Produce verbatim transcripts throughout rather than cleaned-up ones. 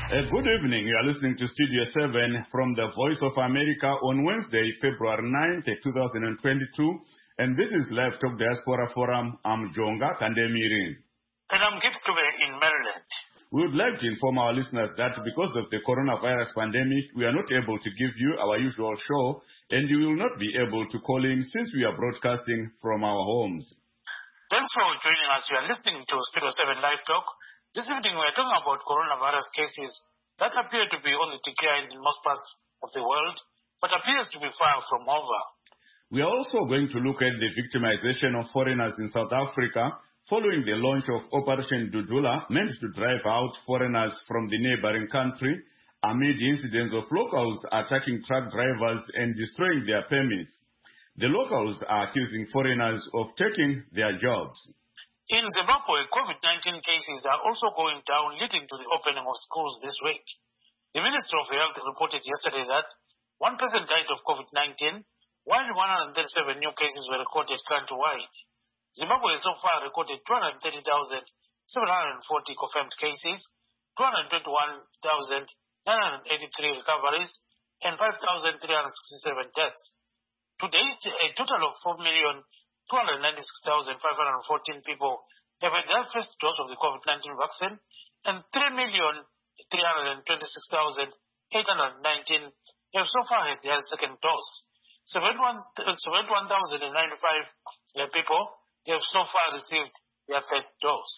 Uh, good evening. You are listening to Studio seven from the Voice of America on Wednesday, February ninth, twenty twenty-two. And this is Live Talk Diaspora Forum. I'm Jonga Kandemiri. And I'm Gibbs Kube in Maryland. We would like to inform our listeners that because of the coronavirus pandemic, we are not able to give you our usual show, and you will not be able to call in since we are broadcasting from our homes. Thanks for joining us. You are listening to Studio seven Live Talk. This evening we are talking about coronavirus cases that appear to be on the decline in most parts of the world, but appears to be far from over. We are also going to look at the victimization of foreigners in South Africa following the launch of Operation Dudula, meant to drive out foreigners from the neighboring country amid incidents of locals attacking truck drivers and destroying their permits. The locals are accusing foreigners of taking their jobs. In Zimbabwe, COVID nineteen cases are also going down, leading to the opening of schools this week. The Minister of Health reported yesterday that one person died of COVID nineteen, while one hundred thirty-seven new cases were recorded countrywide. Zimbabwe so far recorded two hundred thirty thousand seven hundred forty confirmed cases, two hundred twenty-one thousand nine hundred eighty-three recoveries, and five thousand three hundred sixty-seven deaths. To date, a total of four million two hundred ninety-six thousand five hundred fourteen people have had their first dose of the COVID nineteen vaccine, and three million three hundred twenty-six thousand eight hundred nineteen have so far had their second dose. seventy-one thousand ninety-five people have so far received their third dose.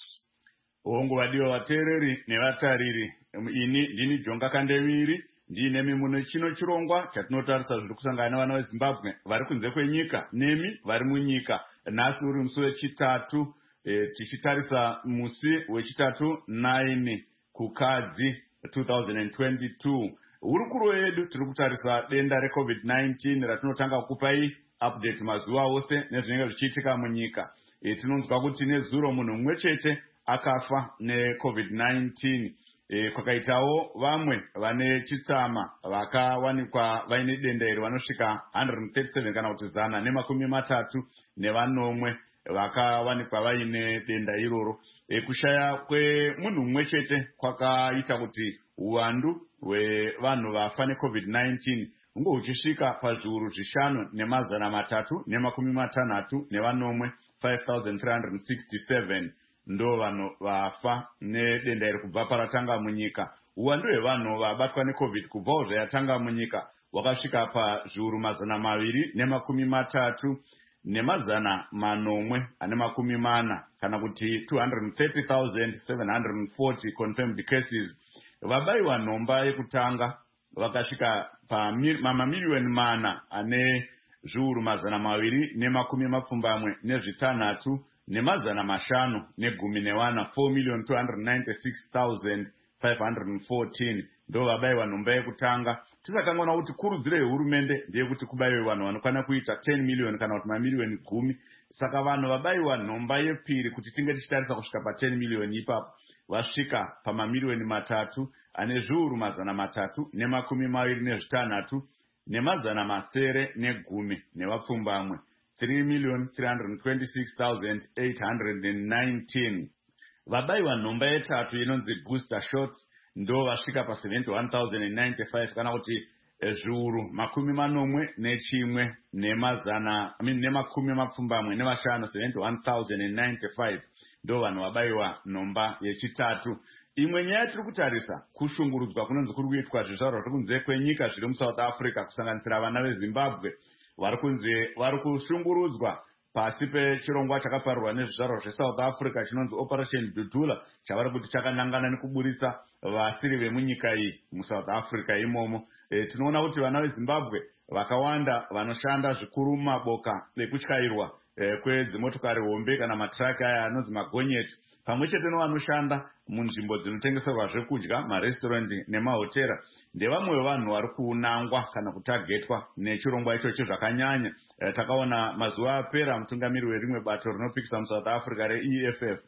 Ongo wadio watereri nevatariri ini ndini Jonga Kandemiri ndine mimuno chino chirongwa chatinotarisa zviri kusangana navana veZimbabwe vari kunze kwenyika nemi vari munyika. Nhasi uri musi wechitatu e, tichitarisa musi wechitatu nine kukadzi twenty twenty-two. Hurukuro yedu tiri kutarisa denda reCovid nineteen ratinotanga kupai update mazuva ose nezvinenge zvichiitika munyika. E, tinonzwa kuti nezuro munhu mumwe chete akafa neCovid nineteen. E, kwakaitawo vamwe vane chitsama vakawanikwa vaine denda iri vanosvika one hundred thirty-seven kana kuti zana nemakumi matatu nevanomwe vakawanikwa vaine denda iroro. E, kushaya kwemunhu mumwe chete kwakaita kuti uwandu hwevanhu vafa neCovid nineteen hunge huchisvika pazviuru zvishanu nemazana matatu nemakumi matanhatu nevanomwe five thousand three hundred sixty-seven. Ndo vanhu vafa nedenda iri kubva paratanga munyika. Uwandu hwevanhu vabatwa neCovid kubvawo zvayatanga munyika wakasvika pazviuru mazana maviri nemakumi matatu nemazana manomwe ane makumi mana kana kuti two hundred thirty thousand seven hundred forty confirmed cases. Vabayiwa nhomba yekutanga vakasvika pamamiliyoni mana ane zviuru mazana maviri nemakumi mapfumbamwe nezvitanhatu nemazana mashanu negumi newana four million two hundred ninety-six thousand five hundred fourteen ndo vabayiwa nhomba yekutanga. Tisakangona kuti kurudziro yehurumende ndeyekuti kubayiwe vanhu vanokwana kuita ten million kana kuti mamiliyoni gumi. Saka vanhu vabayiwa nhomba yepiri kuti tinge tichitarisa kusvika pa ten million ipapo vasvika pamamiliyoni matatu ane zviuru mazana matatu nemakumi maviri nezvitanhatu nemazana masere negumi nevapfumbamwe three million three hundred twenty-six thousand eight hundred nineteen. Vabayiwa nhomba yetatu inonzi booster shot ndo vasvika pa seventy-one thousand ninety-five kana kuti zviuru makumi manomwe nechimwe nemazana I mean nemakumi mapfumbamwe nevashanu seventy-one thousand ninety-five ndo vanhu vabayiwa nhomba yechitatu. Imwe nyaya tiri kutarisa kushungurudzwa kunonzi kuri kuitwa zvizvarwa zviri kunze kwenyika zviri muSouth Africa kusanganisira vana veZimbabwe vari kunze vari kushungurudzwa pasi pechirongwa chakaparirwa nezvizvarwa zveSouth Africa chinonzi Operation Dudula chavari kuti chakanangana nekuburitsa vasiri vemunyika iyi muSouth Africa imomo. E, tinoona kuti vana veZimbabwe vakawanda vanoshanda zvikuru mumaboka ekutyairwa e, kwedzimotokari hombe kana matraki aya anonzi magonyeti pamwe chete nevanoshanda munzvimbo dzinotengeserwa zvekudya marestaurant nemahotera ndevamwe vevanhu vari kuunangwa kana kutagetwa nechirongwa ichocho zvakanyanya. E, takaona mazuva apera mutungamiri werimwe bato rinopikisa muSouth Africa reE F F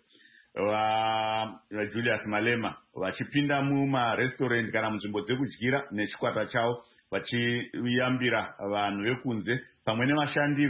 vaJulius Malema vachipinda mumarestaurant kana munzvimbo dzekudyira nechikwata chavo vachiyambira vanhu vekunze pamwe nevashandirwi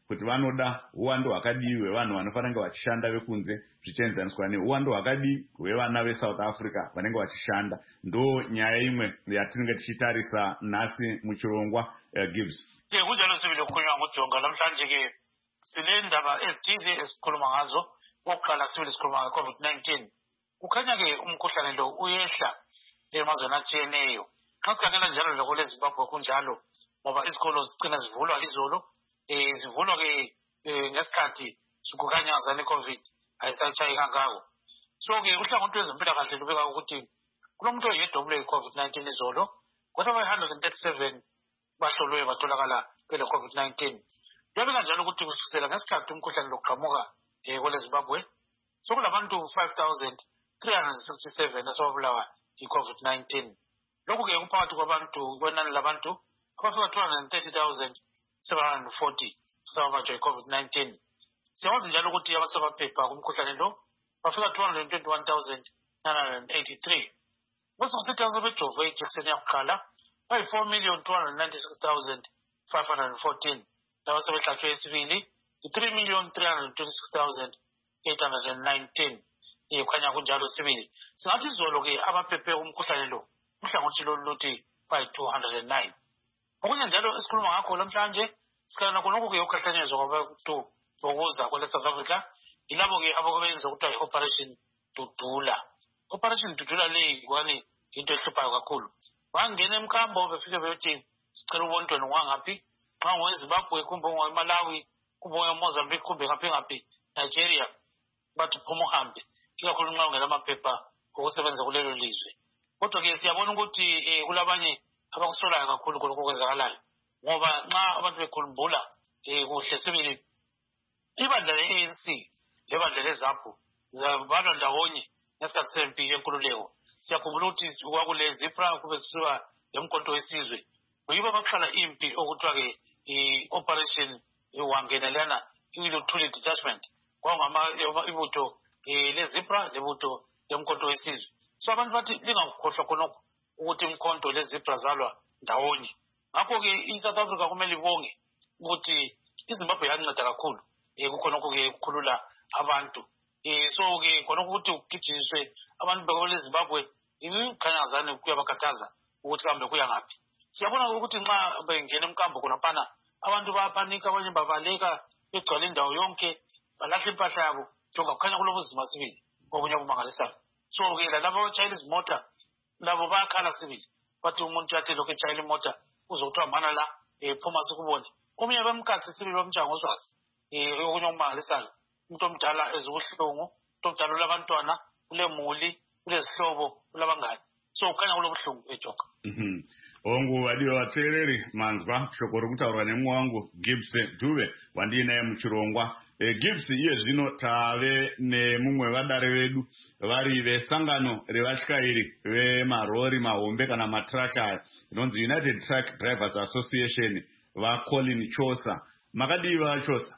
kuti vanoda uwando hwakadii hwevanhu vanofanira kunge vachishanda vekunze zvichienzaniswa neuwando hwakadii hwevana veSouth Africa vanenge vachishanda. Ndo nyaya imwe yatinenge tichitarisa nhasi muchirongwa uh, Gibbs. Ye kunjalo sibili ukukhulunywa ngoJonga namhlanje ke sine ndaba ezithize esikhuluma ngazo. Oqala sibili sikhuluma nge-COVID nineteen. Kukhanya ke umkhuhlane lo uyehla emazweni atshiyeneyo. Xa sikhangela njalo lokho eZimbabwe kunjalo ngoba izikolo zigcina zivulwa izolo. Eh zivulwa ke ngesikhathi sikukhanya i-COVID ayisatshayi kangako. So ke uhlangothi lwezempilakahle lubeka ukuthi kulomuntu oyedwa obule i-COVID nineteen izolo kodwa one hundred thirty-seven bahlolwe batholakala bele COVID nineteen. Lobeka njalo ukuthi kusukela ngesikhathi umkhuhlane lokuqhamuka kweleZimbabwe sokulabantu five thousand three hundred sixty-seven asebabulawa i-COVID nineteen. Lokhu ke kuphakathi kwabantu kwenani labantu abafika two hundred thirty thousand seven hundred forty asebabanjwa i-COVID nineteen. Siyawazi njalo ukuthi abasebaphepha kumkhuhlane lo bafika two hundred twenty-one thousand nine hundred eighty-three. Kwesikusithi asebejove ijekiseni yakuqala bayi four million two hundred ninety-six thousand five hundred fourteen. Laba sebehlatshwe yesibili three million three hundred twenty-six thousand eight hundred nineteen. Ikhanya kunjalo sibili. Singathi izolo ke abaphephe umkhuhlane lo uhlangothi lo luthi bayi two hundred nine. Okunye njalo esikhuluma ngakho namhlanje sikhala khonokho ke ukhahlanyezwa kwabantu bokuza kwele South Africa ilabo ke abakubenza ukuthi i-operation Dudula. Operation Dudula le kwani into ehluphayo kakhulu. Bangena emkambo befike beyothi sicela ubontweni ngwangaphi xa ngoweZimbabwe kumbe ngoweMalawi kumbe ngoweMozambique kumbe ngaphi ngaphi Nigeria bathi phuma uhambe ikakhulu nxa ungela amaphepha okusebenza kulelo lizwe. Kodwa ke siyabona ukuthi kulabanye abakusolayo kakhulu kuloko kwenzakalayo ngoba nxa abantu bekhumbula kuhle sibili ibandla le-A N C lebandla leZAPU zabalwa ndawonye ngesikhathi sempi yenkululeko. Siyakhumbula ukuthi kwakule Zipra kube sisiwa lemkhonto wesizwe kuyibo abaqala impi okuthiwa ke i-operation wangena lana i-Luthuli detachment kwangama ibutho leZipra lebutho lemkhonto wesizwe. So abantu bathi lingakhohlwa khonokho ukuthi imkhonto leZipra zalwa ndawonye. Ngakho ke iSouth Africa kumele ibonge ukuthi iZimbabwe yanceda kakhulu kukhonokho ke ukukhulula abantu. So ke khonokho ukuthi ugijiswe abantu bekwele Zimbabwe ikhanyazane kuyabakhathaza ukuthi kambe kuya ngaphi. Siyabona ukuthi nxa bengena emkambo khonaphana abantu bayapanika abanye babaleka begcwala indawo yonke balahla impahla yabo jonga kukhanya kulobuzima sibili obunye obumangalisayo. So ke labo batshayela izimota labo bayakhala sibili bathi umuntu yathi lokho etshayela imota uzokuthiwa mana la phuma sikubone. Omunye bemkhathi sibili bomtshango oswazi okunye okumangalisayo umuntu omdala ezibuhlungu umuntu omdala olabantwana ulemuli kulezihlobo kulabangani. So kukhanya kulobuhlungu eJoka. Mhm. Ongu wadio watereri manzwa shokoro kutaurwa nemwe wangu Gibbs Dube wandinaye muchirongwa. E, Gibbs iye zvino tave nemumwe vadare vedu vari vesangano revashikairi vemarori mahombe kana matraka inonzi United Truck Drivers Association va Colin Chosa. Makadii va Chosa?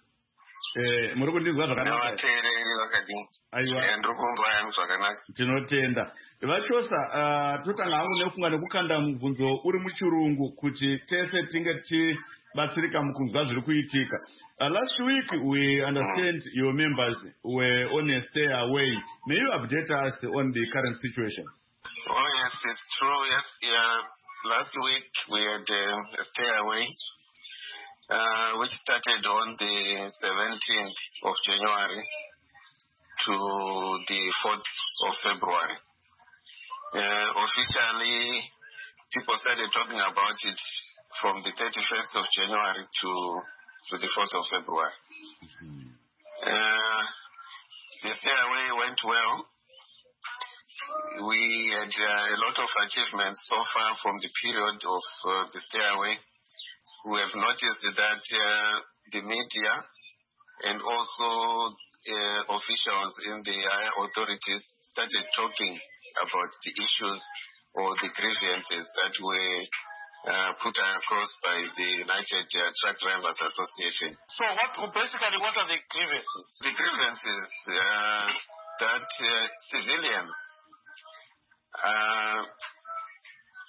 Eh, muri kundinzwa zvakanaka? Vateereri vakadii. Aiwa. Ndiri kunzwa yangu zvakanaka. Tinotenda. Vachosa, uh, totanga hangu nefunga nekukanda mubvunzo uri muchirungu kuti tese tinge tichibatsirika mukunzwa zviri kuitika. Uh, last week we understand mm. your members were on a stay away. May you update us on the current situation? Oh yes, it's true. Yes, yeah. Last week we had uh, a stay away. Uh, which started on the seventeenth of January to the fourth of February. Uh, officially, people started talking about it from the thirty-first of January to, to the fourth of February. Mm-hmm. Uh, the stay away went well. We had uh, a lot of achievements so far from the period of uh, the stay away. We have noticed that uh, the media and also uh, officials in the higher authorities started talking about the issues or the grievances that were uh, put across by the United uh, Truck Drivers Association. So what basically what are the grievances? The grievances uh, that uh, civilians are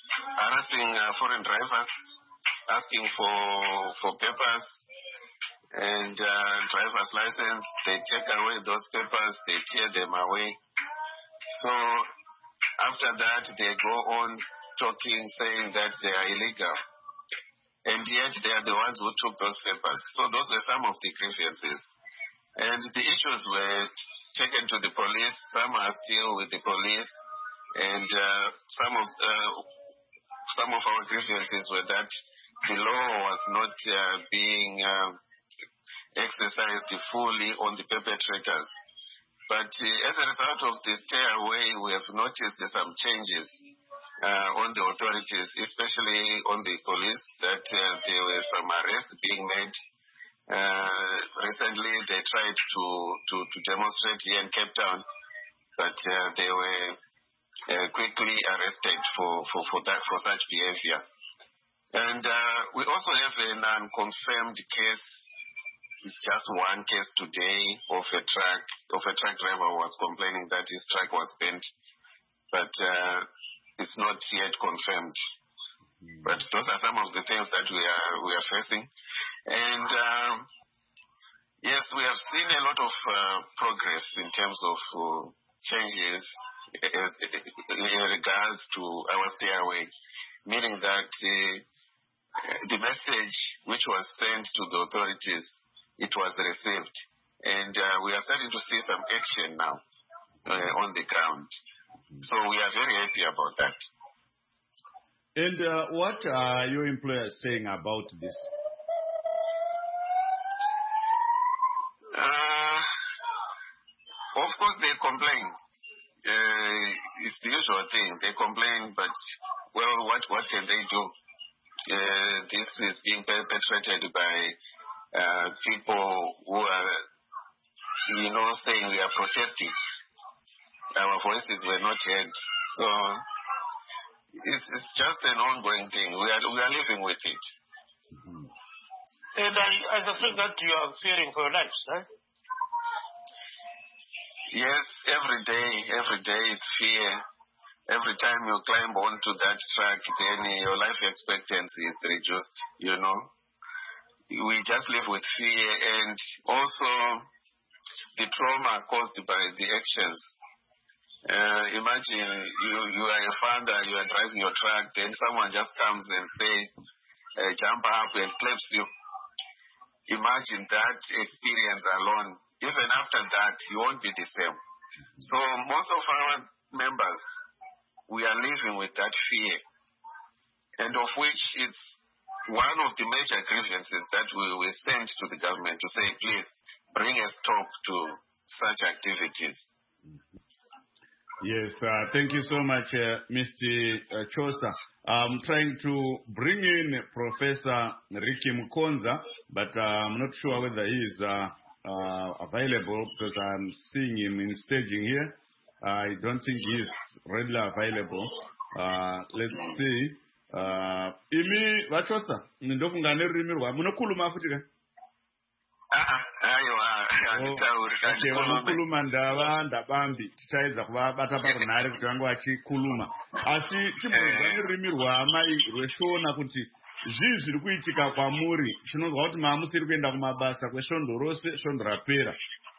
harassing uh, foreign drivers, asking for for papers, and uh, driver's license, they take away those papers, they tear them away. So after that, they go on talking, saying that they are illegal. And yet they are the ones who took those papers. So those were some of the grievances. And the issues were taken to the police. Some are still with the police. And uh, some of uh, some of our grievances were that the law was not uh, being uh, exercised fully on the perpetrators. But uh, as a result of the stay away, we have noticed some changes uh, on the authorities, especially on the police, that uh, there were some arrests being made. Uh, recently, they tried to, to, to demonstrate here in Cape Town, but uh, they were uh, quickly arrested for, for, for, that, for such behavior. And uh, we also have an unconfirmed case. It's just one case today of a truck, of a truck driver who was complaining that his truck was bent, but uh, it's not yet confirmed. Mm. But those are some of the things that we are we are facing. And uh, yes, we have seen a lot of uh, progress in terms of uh, changes in regards to our stay away, meaning that uh, the message which was sent to the authorities, it was received, and uh, we are starting to see some action now uh, on the ground. So we are very happy about that. And uh, what are your employers saying about this? Uh, of course, they complain. Uh, it's the usual thing. They complain, but well, what what can they do? Uh, this is being perpetrated by Uh, people who are, you know, saying we are protesting. Our voices were not heard. So it's, it's just an ongoing thing. We are we are living with it. Mm-hmm. And I, I suspect that you are fearing for your lives, right? Yes, every day, every day it's fear. Every time you climb onto that track, then your life expectancy is reduced, you know. We just live with fear, and also the trauma caused by the actions. Uh, imagine you, you are a father, you are driving your truck, then someone just comes and say, uh, jump up and claps you. Imagine that experience alone. Even after that, you won't be the same. So most of our members, we are living with that fear, and of which it's one of the major grievances that we were sent to the government to say, please, bring a stop to such activities. Yes, uh, thank you so much, uh, Mister Uh, Chosa. I'm trying to bring in Professor Ricky Mukonza, but uh, I'm not sure whether he is uh, uh, available because I'm seeing him in staging here. I don't think he is readily available. Uh, let's see. Uh, imi vachosa ndokunga nerurimi rwa munokhuluma futi ka aiwa anditauri vanokhuluma ndava ndabambi tichaedza kuvabata parunhare kuti vange vachikhuluma asi chibvunza nerurimi rwamai rweshona kuti zvii zviri kuitika kwamuri tinonzwa kuti maamusiri kuenda kumabasa kwesvondo rose svondo rapera.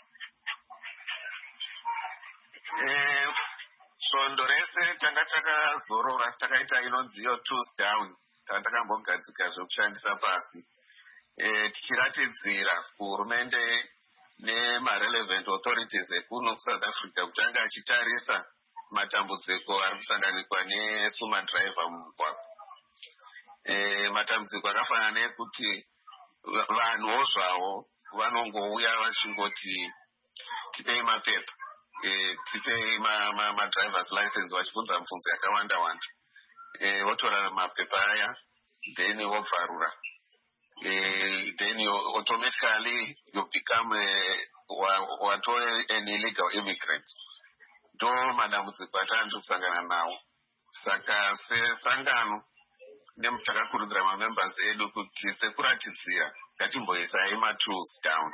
Svondo rese tanga takazorora takaita inonziyo tools down tandakambogadzika zvokushandisa pasi e, tichiratidzira kuhurumende nemarelevant authorities ekuno kuSouth Africa kuti anga achitarisa matambudziko ari kusanganikwa nesuma driver mumugwagwa. E, matambudziko akafanana nekuti vanhuwo zvavo vanongouya vachingoti tipei mapepa, e, tipei madriver's ma, ma license vachibvunza mibvunzo yakawanda wanda. E, votora mapepa aya then vobvarura. Uh, then you automatically you become what an illegal immigrant. Do madambudziko atandi kusangana nawo. Saka sesangano nemutakakurudzira mamembers edu kuti sekuratidzira ngatimboisai matools down.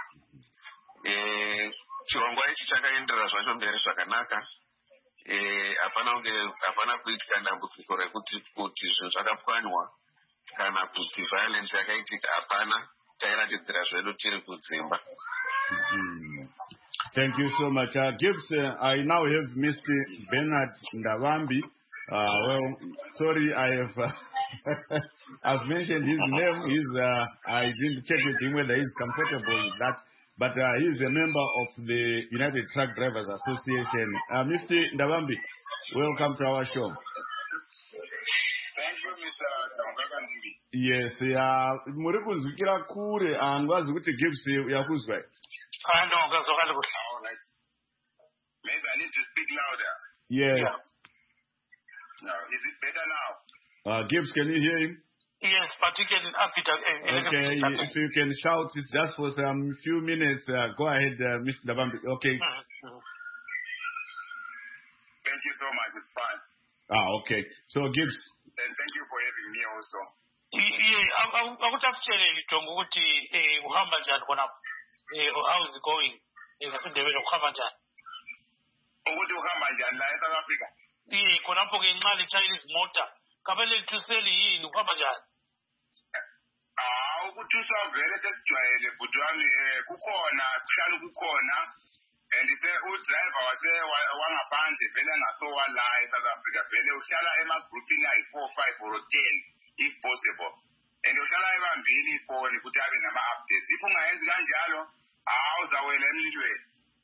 Eh, chirongwa ichi chakaenderera zvacho mberi zvakanaka. Eh, hapana kunge hapana kuitika dambudziko rekuti kuti zvinhu zvakapwanywa kana kuti violence yakaitika hapana. tairatidzira zvedu tiri kudzimba. Thank you so much. Uh, Gibbs, uh, I now have Mister Bernard Ndavambi. Uh, well, sorry, I have uh, I've mentioned his name. He's uh, I didn't check with him whether he's comfortable with that, but uh, he's a member of the United Truck Drivers Association. Uh, Mister Ndavambi, welcome to our show. Thank you, Mister Ndongakandiri. Yes, yeah. Muri kunzwikira kure angwazi kuti Gibbs yakuzwa. I know, because of all right. Maybe I need to speak louder. Yes. Yeah. No, is it better now? Uh, Gibbs, can you hear him? Yes, particularly after. Uh, okay, if you can shout it just for some few minutes, uh, go ahead, uh, Mister Ndavambi. Okay. Mm-hmm. Thank you so much. It's fine. Ah, okay. So, Gibbs. And thank you for having me also. Yeah, I would just tell you, Tom, what Muhammad had gone up. How's it going? Ngasindebele ukuhamba njani? Ukuthi uhamba njani la eSouth Africa? Eh, khonapho ke inqali Chinese motor. Kabele thuseli yini ukuhamba njani? Ah, ukuthuswa vele sesijwayele bhuti wami eh kukhona kuhlala kukhona and ise udriver wase wangaphandle vele ngasowa la eSouth Africa vele uhlala ema grouping ayi four five or ten if possible. And uhlala ebambili ifoni ukuthi abe nama updates. If ungayenzi kanjalo awuzawela emlilweni.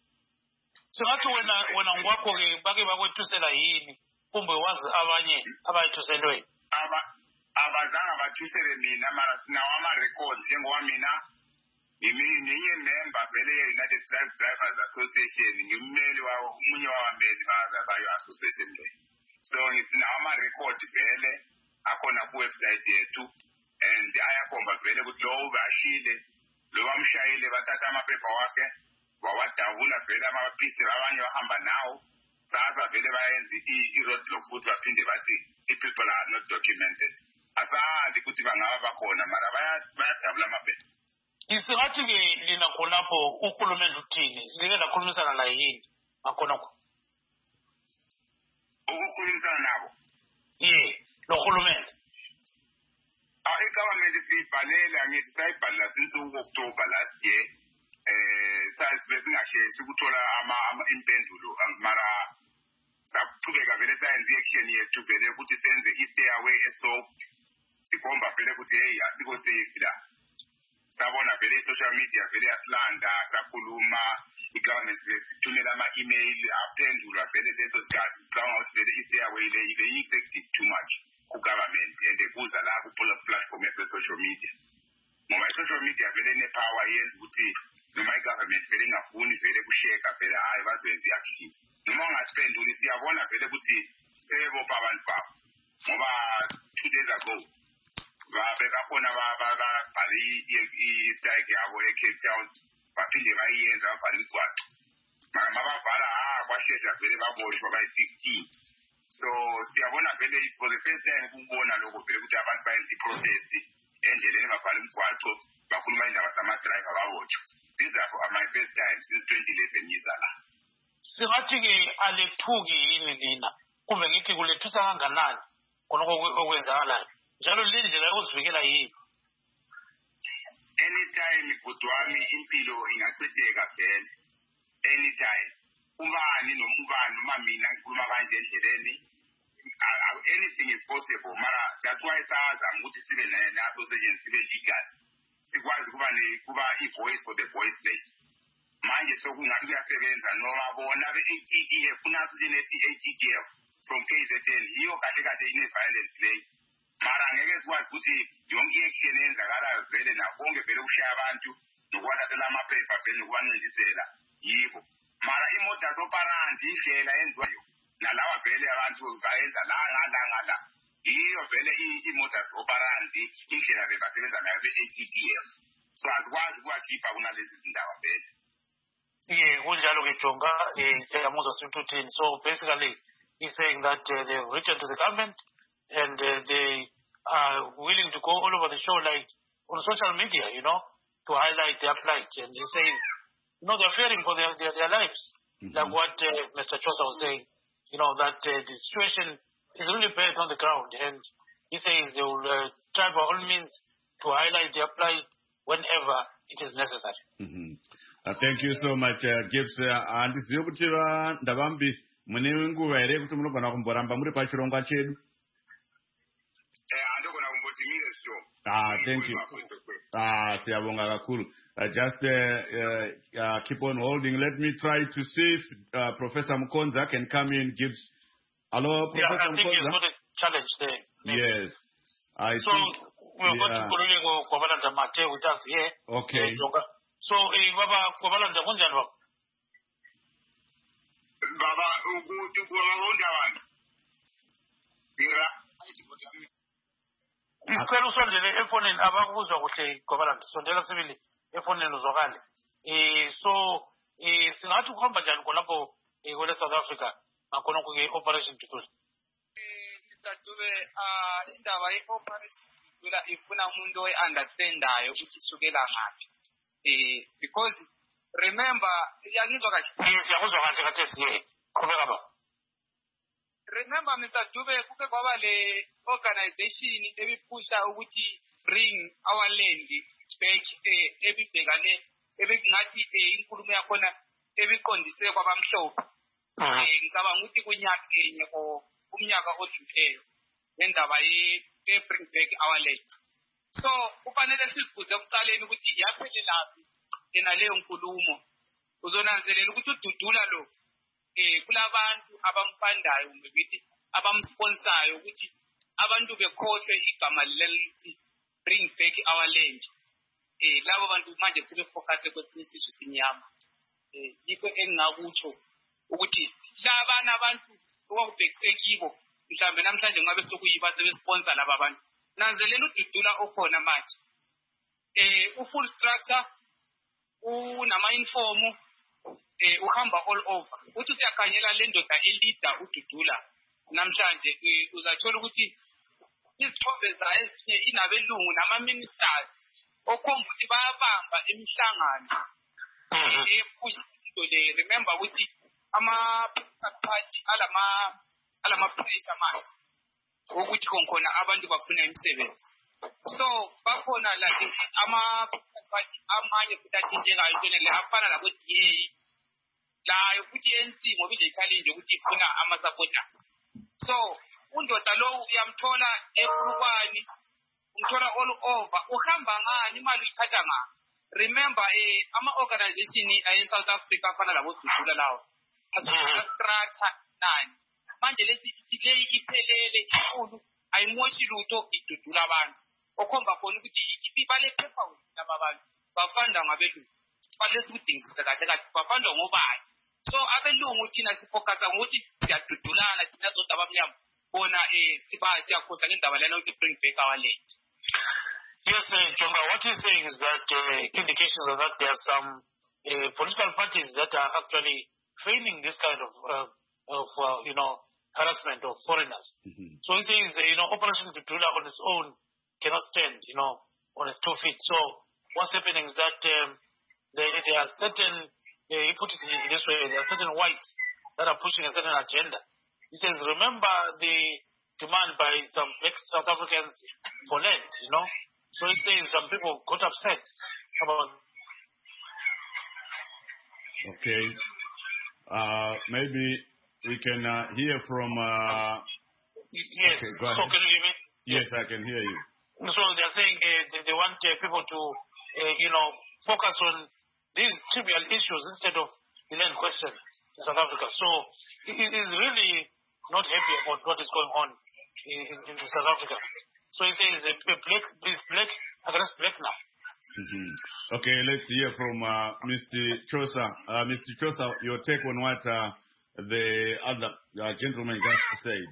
So ngathi wena wena ngwakho ke bake bakwethusela yini kumbe wazi abanye abayithuselwe? Aba abazanga bathusele mina mara sinawo ama records njengoba mina ngiye member vele ye United Truck Drivers Association ngimmeli wawo umunye wabambeli bayo association le. So ngisinawo ama records vele akhona ku website yethu and ayakhomba vele ukuthi lo ubashile lo bamshayile bathatha amaphepha wakhe wawadabula vele amaphisi abanye bahamba nawo sasa vele bayenza i-road block futhi baphinde bathi people are not documented. Asazi ukuthi bangaba bakhona mara bayadabula amaphepha. Isingathi ke lina khonapho ukhulumente uthini? Sike lakhulumisana la yini ngakhona ko? Ukukhulumisana nabo? Yeah, lo khulumente. Ah, i-government siyibhalela ngithi sayibhalela since u-October last year. Eh, sasingasheshi ukuthola ama impendulo mara sakuqhubeka vele sayenza action yethu vele ukuthi senze i-stay away esoft. Sikhomba vele ukuthi hey asiko safe la. Sabona vele social media vele yasilanda sakhuluma i-government sithumela ama-email aphendula vele leso sikhathi sicabanga ukuthi vele i-stay away le ibe effective too much ku-government and kuza la ku-platform yase-social media. Ngoba i-social media vele ne-power yenza ukuthi noma i-government vele ingafuni vele kusheka vele hayi bazoyenza i-action. Noma ungasiphenduli siyabona vele ukuthi sebopha abantu babo. Ngoba two days ago babe bakhona bababhali i-strike yabo e-Cape Town baphinde bayiyenza babhali imigwaqo. Mabavala ah kwashesha vele baboshwa bayi-fifteen. So siyabona vele it was the first time ukubona lokho vele ukuthi abantu bayenza i-protest endleleni babhala imigwaqo bakhuluma indaba sama-driver baboshwa. These are my first time since twenty eleven years la. Singathi ke alethuki yini lina kumbe ngithi kulethusa kanganani khonoko okwenzakalayo njalo le ndlela yokuzivikela yini? Anytime bhuti wami impilo ingachitheka vele anytime ubani noma ubani noma mina ngikhuluma kanje endleleni anything is possible mara that's why sazama ukuthi sibe ne-association sibe legal sikwazi kuba kuba i-voice for the voiceless. Manje sokungathi kuyasebenza noma bona be-A T D F kunathi nethi A T D F from K Z N yiyo kahle kahle ine-violence le mara ngeke sikwazi ukuthi yonke i-action eyenzakalayo vele nakonke vele kushaya abantu nokuwathathela amaphepha vele nokuwancindisela yibo mara i-modus operandi indlela yenziwayo nalawa vele abantu bayenza la ngala ngala yiyo vele i-modus operandi indlela bebasebenza nayo be-A T D F. So asikwazi ukuwakhipha kunalezi zindaba vele. Yeah, kunjalo ke Jonga siyamuzwa Sithuthini. So basically he's saying that uh, they've written to the government and uh, they are willing to go all over the show like on social media, you know, to highlight their plight. And he says, you know, they're fearing for their, their, their lives. Mm-hmm. Like what uh, Mister Chosa was saying, you know, that uh, the situation is really bad on the ground. And he says they will uh, try by all means to highlight their plight whenever it is necessary. Mm-hmm. Uh, thank you so much, uh, Gibbs. Handizivi kuti ndavambi mune nguva here kuti munogona kumboramba muri pachirongwa chedu. Andogona kumboti mire sto. Ah, thank you. Ah, siyabonga kakhulu. Uh, just uh, uh, uh, keep on holding. Let me try to see if uh, Professor Mukonza can come in. Gibbs. Hello, Professor Yeah, I think Mukonza? he's got a challenge there. Maybe. Yes. I so think, we're going to yeah. Kululeko Kwabalanda Mate with us here. Okay. Uh, so, eh, Baba Kwabalanda Kunjan Baba. Baba, ukuti kuwahonda abantu. Dira. Isicelo usondele efonini abakuzwa kuhle Kwabalanda. Sondela sibili efonini uzwakale. Eh so eh singathi ukuhamba njani khonapho eh kule South Africa ngakhona ku operation Tutul. Eh Dube ah indaba ye operation Tutul ifuna umuntu oyiunderstandayo ukuthi isukela ngaphi. Eh because remember yakizwa kahle. Siyakuzwa kahle kathi siye. Qhubeka baba. Remember Mister Dube kuke kwaba le organization ebiphusha ukuthi bring our land back eh ebibhekane ebekungathi inkulumo yakhona ebiqondise kwabamhlophe. Eh ngicabanga ukuthi kunyaka enye ko umnyaka odluleyo ngendaba ye bring back our land. So kufanele sizibuze ekuqaleni ukuthi yaphelelaphi ena leyo nkulumo. Uzonanzelela ukuthi ududula lo eh kulabantu abamfandayo ngibithi abamsponsayo ukuthi abantu bekhohle igama lelithi bring back our land. Eh labo bantu manje sebefocus kwesinye isizwe sinyama. Eh yikho engingakutsho ukuthi labana abantu okubhekise kibo mhlambe namhlanje ngabe sokuyiba sebesponsor laba bantu. Nanzelela ududula okhona manje. Eh u full structure unama inform eh uhamba all over. Uthi siyakhanyela le ndoda elida ududula namhlanje uzathola ukuthi izithombe zayo ezinye inabelungu nama ministers okhomba ukuthi bayabamba imihlangano ephusha into le. Remember ukuthi ama party alama alama pressure manje ukuthi khona abantu bafuna imisebenzi. So bakhona la ama party amanye futhi athintekayo into le afana labo D A layo futhi N C ngoba ile challenge ukuthi ifuna ama supporters. So undoda lo uyamthola ePhulukwani, umthola all over, uhamba ngani imali uyithatha ngani. Remember eh ama organization in South Africa afana labo Dudula lawo asina structure nani manje lesi sile iphelele inkulu ayimoshi lutho idudula abantu okhomba khona ukuthi ibale phepha laba bantu bafanda ngabelungu fanele sikudingisise kahle kahle bafanda ngobani. So abelungu thina sifocusa ngokuthi siyadudulana thina zonke abamnyama bona eh siba siyakhoza ngendaba lena ukuthi bring back our land. Yes, uh, Jonga, what he's saying is that uh, indications are that there are some uh, political parties that are actually feigning this kind of, uh, of uh, you know, harassment of foreigners. Mm-hmm. So he says, uh, you know, Operation Tutul on its own cannot stand, you know, on its two feet. So what's happening is that um, there, there are certain, uh, he put it in this way, there are certain whites that are pushing a certain agenda. He says, remember the demand by some ex-South Africans for land, you know. So he says some people got upset about. Okay. Uh, maybe we can uh, hear from. Uh... Yes. Okay, go ahead. So can you hear me? Yes, I can hear you. So they're saying uh, they, they want uh, people to, uh, you know, focus on these trivial issues instead of the land question in South Africa. So he is really not happy about what is going on in, in, in South Africa. So he says, uh, black, please black against black now. Mm-hmm. Okay, let's hear from uh, Mister Chosa. Uh, Mister Chosa, your take on what uh, the other uh, gentleman just said.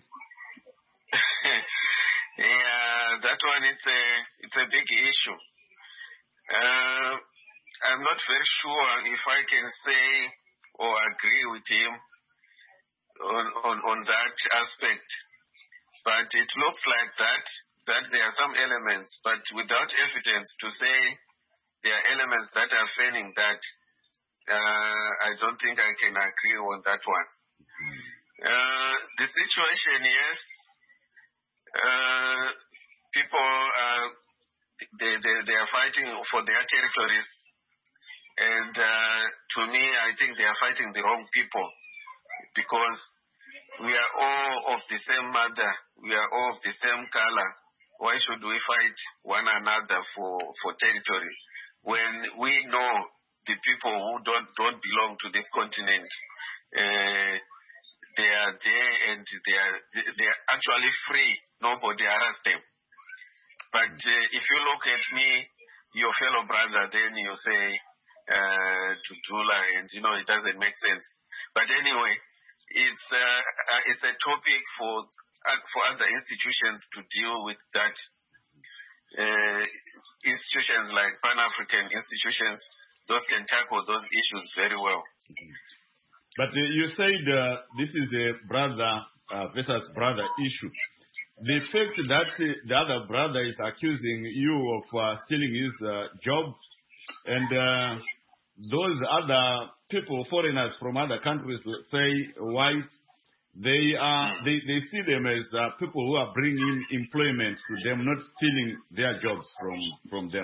Yeah, that one it's a it's a big issue. Uh, I'm not very sure if I can say or agree with him on on, on that aspect, but it looks like that. that there are some elements, but without evidence to say there are elements that are failing that, uh, I don't think I can agree on that one. Uh, the situation, yes, uh, people, uh, they, they, they are fighting for their territories. And uh, to me, I think they are fighting the wrong people, because we are all of the same mother. We are all of the same color. Why should we fight one another for, for territory when we know the people who don't, don't belong to this continent, uh, they are there and they are, they are actually free. Nobody harass them. But uh, if you look at me, your fellow brother, then you say, uh, to Dula, and you know, it doesn't make sense. But anyway, it's, uh, uh, it's a topic for, uh, for other institutions to deal with that. Uh, institutions like Pan-African institutions, those can tackle those issues very well. But uh, you said uh, this is a brother uh, versus brother issue. The fact that uh, the other brother is accusing you of uh, stealing his uh, job, and uh, those other people, foreigners from other countries, say white, they are they, they see them as uh, people who are bringing employment to them, not stealing their jobs from, from them.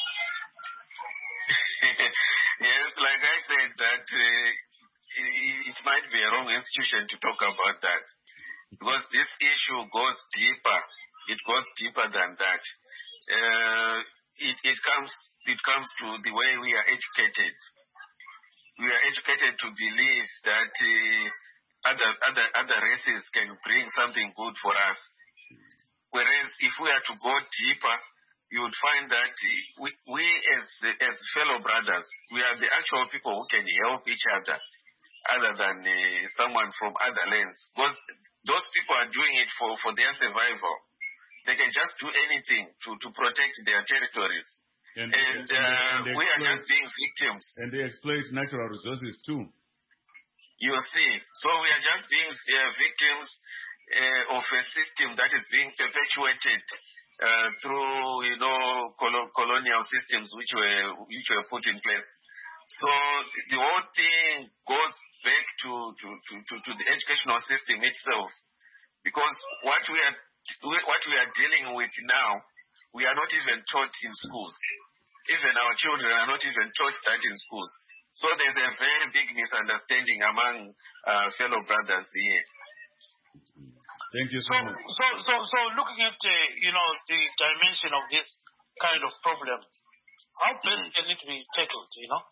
Yes, like I said, that uh, it, it might be a wrong institution to talk about that, because this issue goes deeper. It goes deeper than that. Uh, it, it comes it comes to the way we are educated. We are educated to believe that uh, other other other races can bring something good for us. Whereas if we are to go deeper, you would find that we, we as as fellow brothers, we are the actual people who can help each other, other than uh, someone from other lands. Because those people are doing it for, for their survival. They can just do anything to, to protect their territories. And, and, uh, and we are just being victims. And they exploit natural resources too. You see, so we are just being uh, victims uh, of a system that is being perpetuated uh, through, you know, colo- colonial systems which were which were put in place. So the whole thing goes back to to, to, to, to the educational system itself, because what we are what we are dealing with now, we are not even taught in schools. Even our children are not even taught that in schools. So there's a very big misunderstanding among uh, fellow brothers here. Thank you so, so much. So, so, so looking at, uh, you know, the dimension of this kind of problem, how best can it be tackled, you know?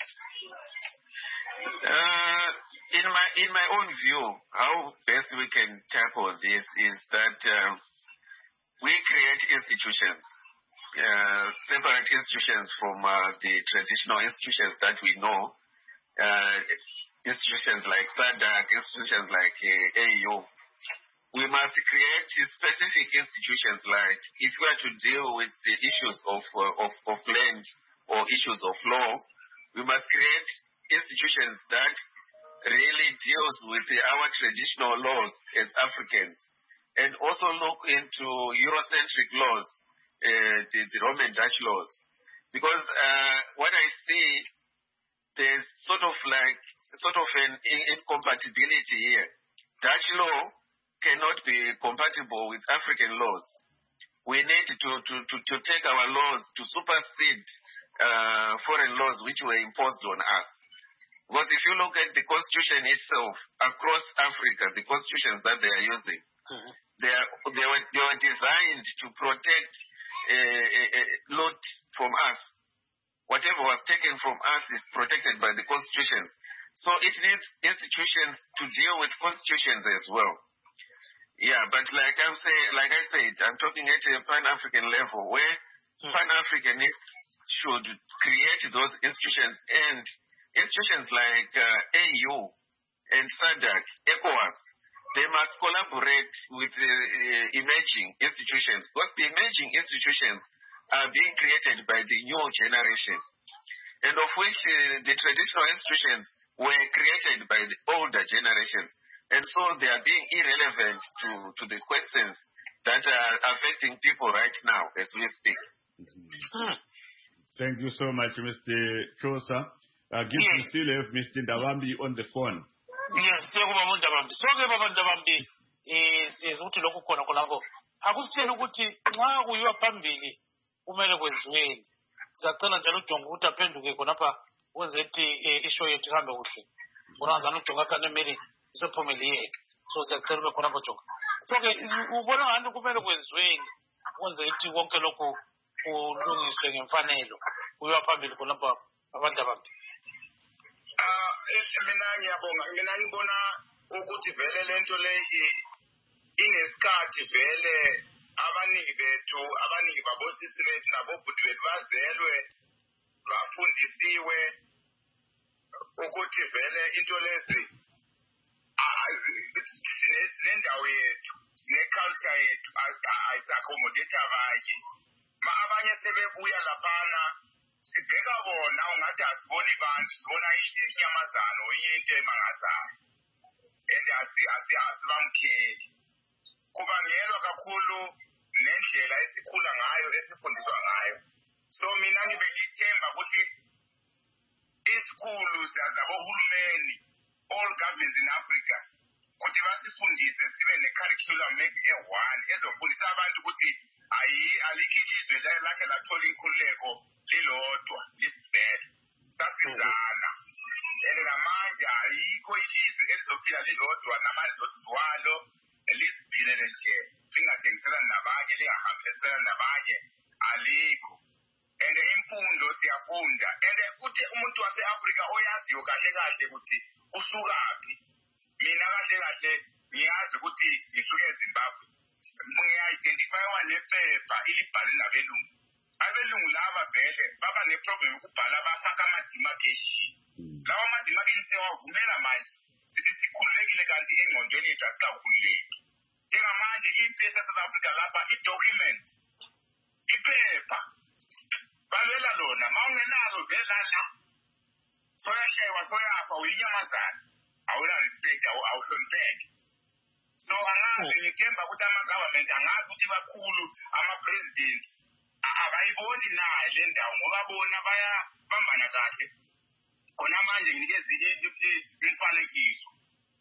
Uh, in my in my own view, how best we can tackle this is that uh, we create institutions, uh, separate institutions from uh, the traditional institutions that we know, uh, institutions like SADC, institutions like uh, A U. We must create specific institutions, like if we are to deal with the issues of, uh, of, of land or issues of law, we must create institutions that really deals with the, our traditional laws as Africans, and also look into Eurocentric laws, uh, the, the Roman Dutch laws. Because uh, what I see, there's sort of like, sort of an incompatibility here. Dutch law cannot be compatible with African laws. We need to, to, to, to take our laws to supersede uh, foreign laws which were imposed on us. Because if you look at the constitution itself, across Africa, the constitutions that they are using, mm-hmm. they, are, they, were, they were designed to protect a, a, a lot from us. Whatever was taken from us is protected by the constitutions. So it needs institutions to deal with constitutions as well. Yeah, but like I'm saying, like I said, I'm talking at a Pan-African level where mm-hmm. Pan-Africanists should create those institutions, and institutions like uh, A U and SADC, ECOWAS, they must collaborate with uh, uh, emerging institutions, because the emerging institutions are being created by the new generation, and of which uh, the traditional institutions were created by the older generations. And so they are being irrelevant to, to the questions that are affecting people right now as we speak. Hmm. Thank you so much, Mister Chosa. Uh, give yes. me still have Mister Ndabambi on the phone. Yes, siyakubaba Ndabambi. Sonke baba Ndabambi is ukuthi lokhu khona khonapho. Akusitshela ukuthi nxa kuyiwa phambili kumele kwenziweni. Sizacela njalo uJonga ukuthi aphenduke khonapha wenze ethi ishow yethu ihambe kuhle. Unazana uJonga kaNemiri isephumelele. So siyacela ube khonapha Jonga. Okay, ubona ngani kumele kwenziweni wenze ethi konke lokho kulungiswe ngemfanelo kuyiwa phambili khonapha abantu abantu. Ah, mina ngiyabonga, mina ngibona ukuthi vele lento leyi inesikhathi vele abaningi bethu abaningi babosisi bethu nabobhuti bethu bazelwe bafundisiwe ukuthi vele into lezi sinendawo yethu sine-culture yethu ayisakhomodethe abanye ma abanye sebebuya laphana sibheka bona ungathi asiboni bantu sibona inyamazana oyinye into emangazayo and asibamkheli kubangelwa kakhulu nendlela esikhula ngayo esifundiswa ngayo. So mina ngibe ngithemba ukuthi isikulu zabohulumeni all governments in Africa ukuthi basifundise sibe ne-curriculum maybe e-one ezofundisa abantu ukuthi ayi alikho ilizwe lakhe lathola inkhululeko lilodwa lisibhele sasizana and namanje ayikho ilizwe elizophila lilodwa namadlozi walo lisibhilele nje lingathengiselani nabanye lingahambisani nabanye alikho. And imfundo siyafunda and futhi umuntu wase-Afrika oyaziyo kahle kahle ukuthi usukaphi. Mina kahle kahle ngiyazi ukuthi ngisuke eZimbabwe. Ngiya-identifywa nephepha ilibhale nabelungu. Abelungu laba vele baba neproblem ukubhala bafaka ama-demarcation. Lawa ama-demarcation sewavumela manje sithi sikhululekile kanti engqondweni yethu asikakhululeki. Njengamanje impesa South Africa lapha i-document iphepha bavela lona ma ungenalo velala soyashewa soyafa uyinyamazana awuna respect awuhlonipheki. So angazi ngithemba ukuthi ama-government angazi ukuthi bakhulu ama-president abayiboni nayo le ndawo ngoba bona bayabambana kahle. Khona manje nginikeza imfanekiso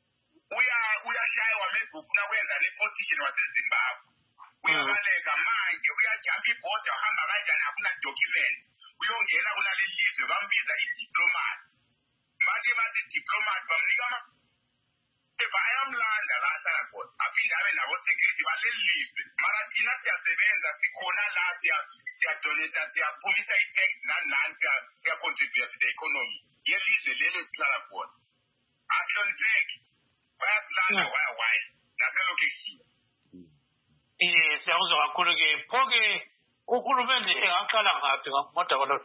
uyashaywa maybe ufuna kwenza ne-politician waseZimbabwe uyabaleka manje uyajampa ibhoda uhamba kanjani akuna document uyongena kulaleli lizwe bambiza i-diplomat manje bathi diplomat bamnika amaphepha ayamlanda la ahlala khona aphinde abe nabo-security baleli lizwe mara thina siyasebenza sikhona la siyadonata siyaphumisa i-tax nani nani siyacontribute to the economy yelizwe lelo sihlala khona ahlonipheki bayasilanda why naselokeshini. Eh siyakuzwa kakhulu ke phoke uhulumende engaqala ngaphi ngamoda kwalo.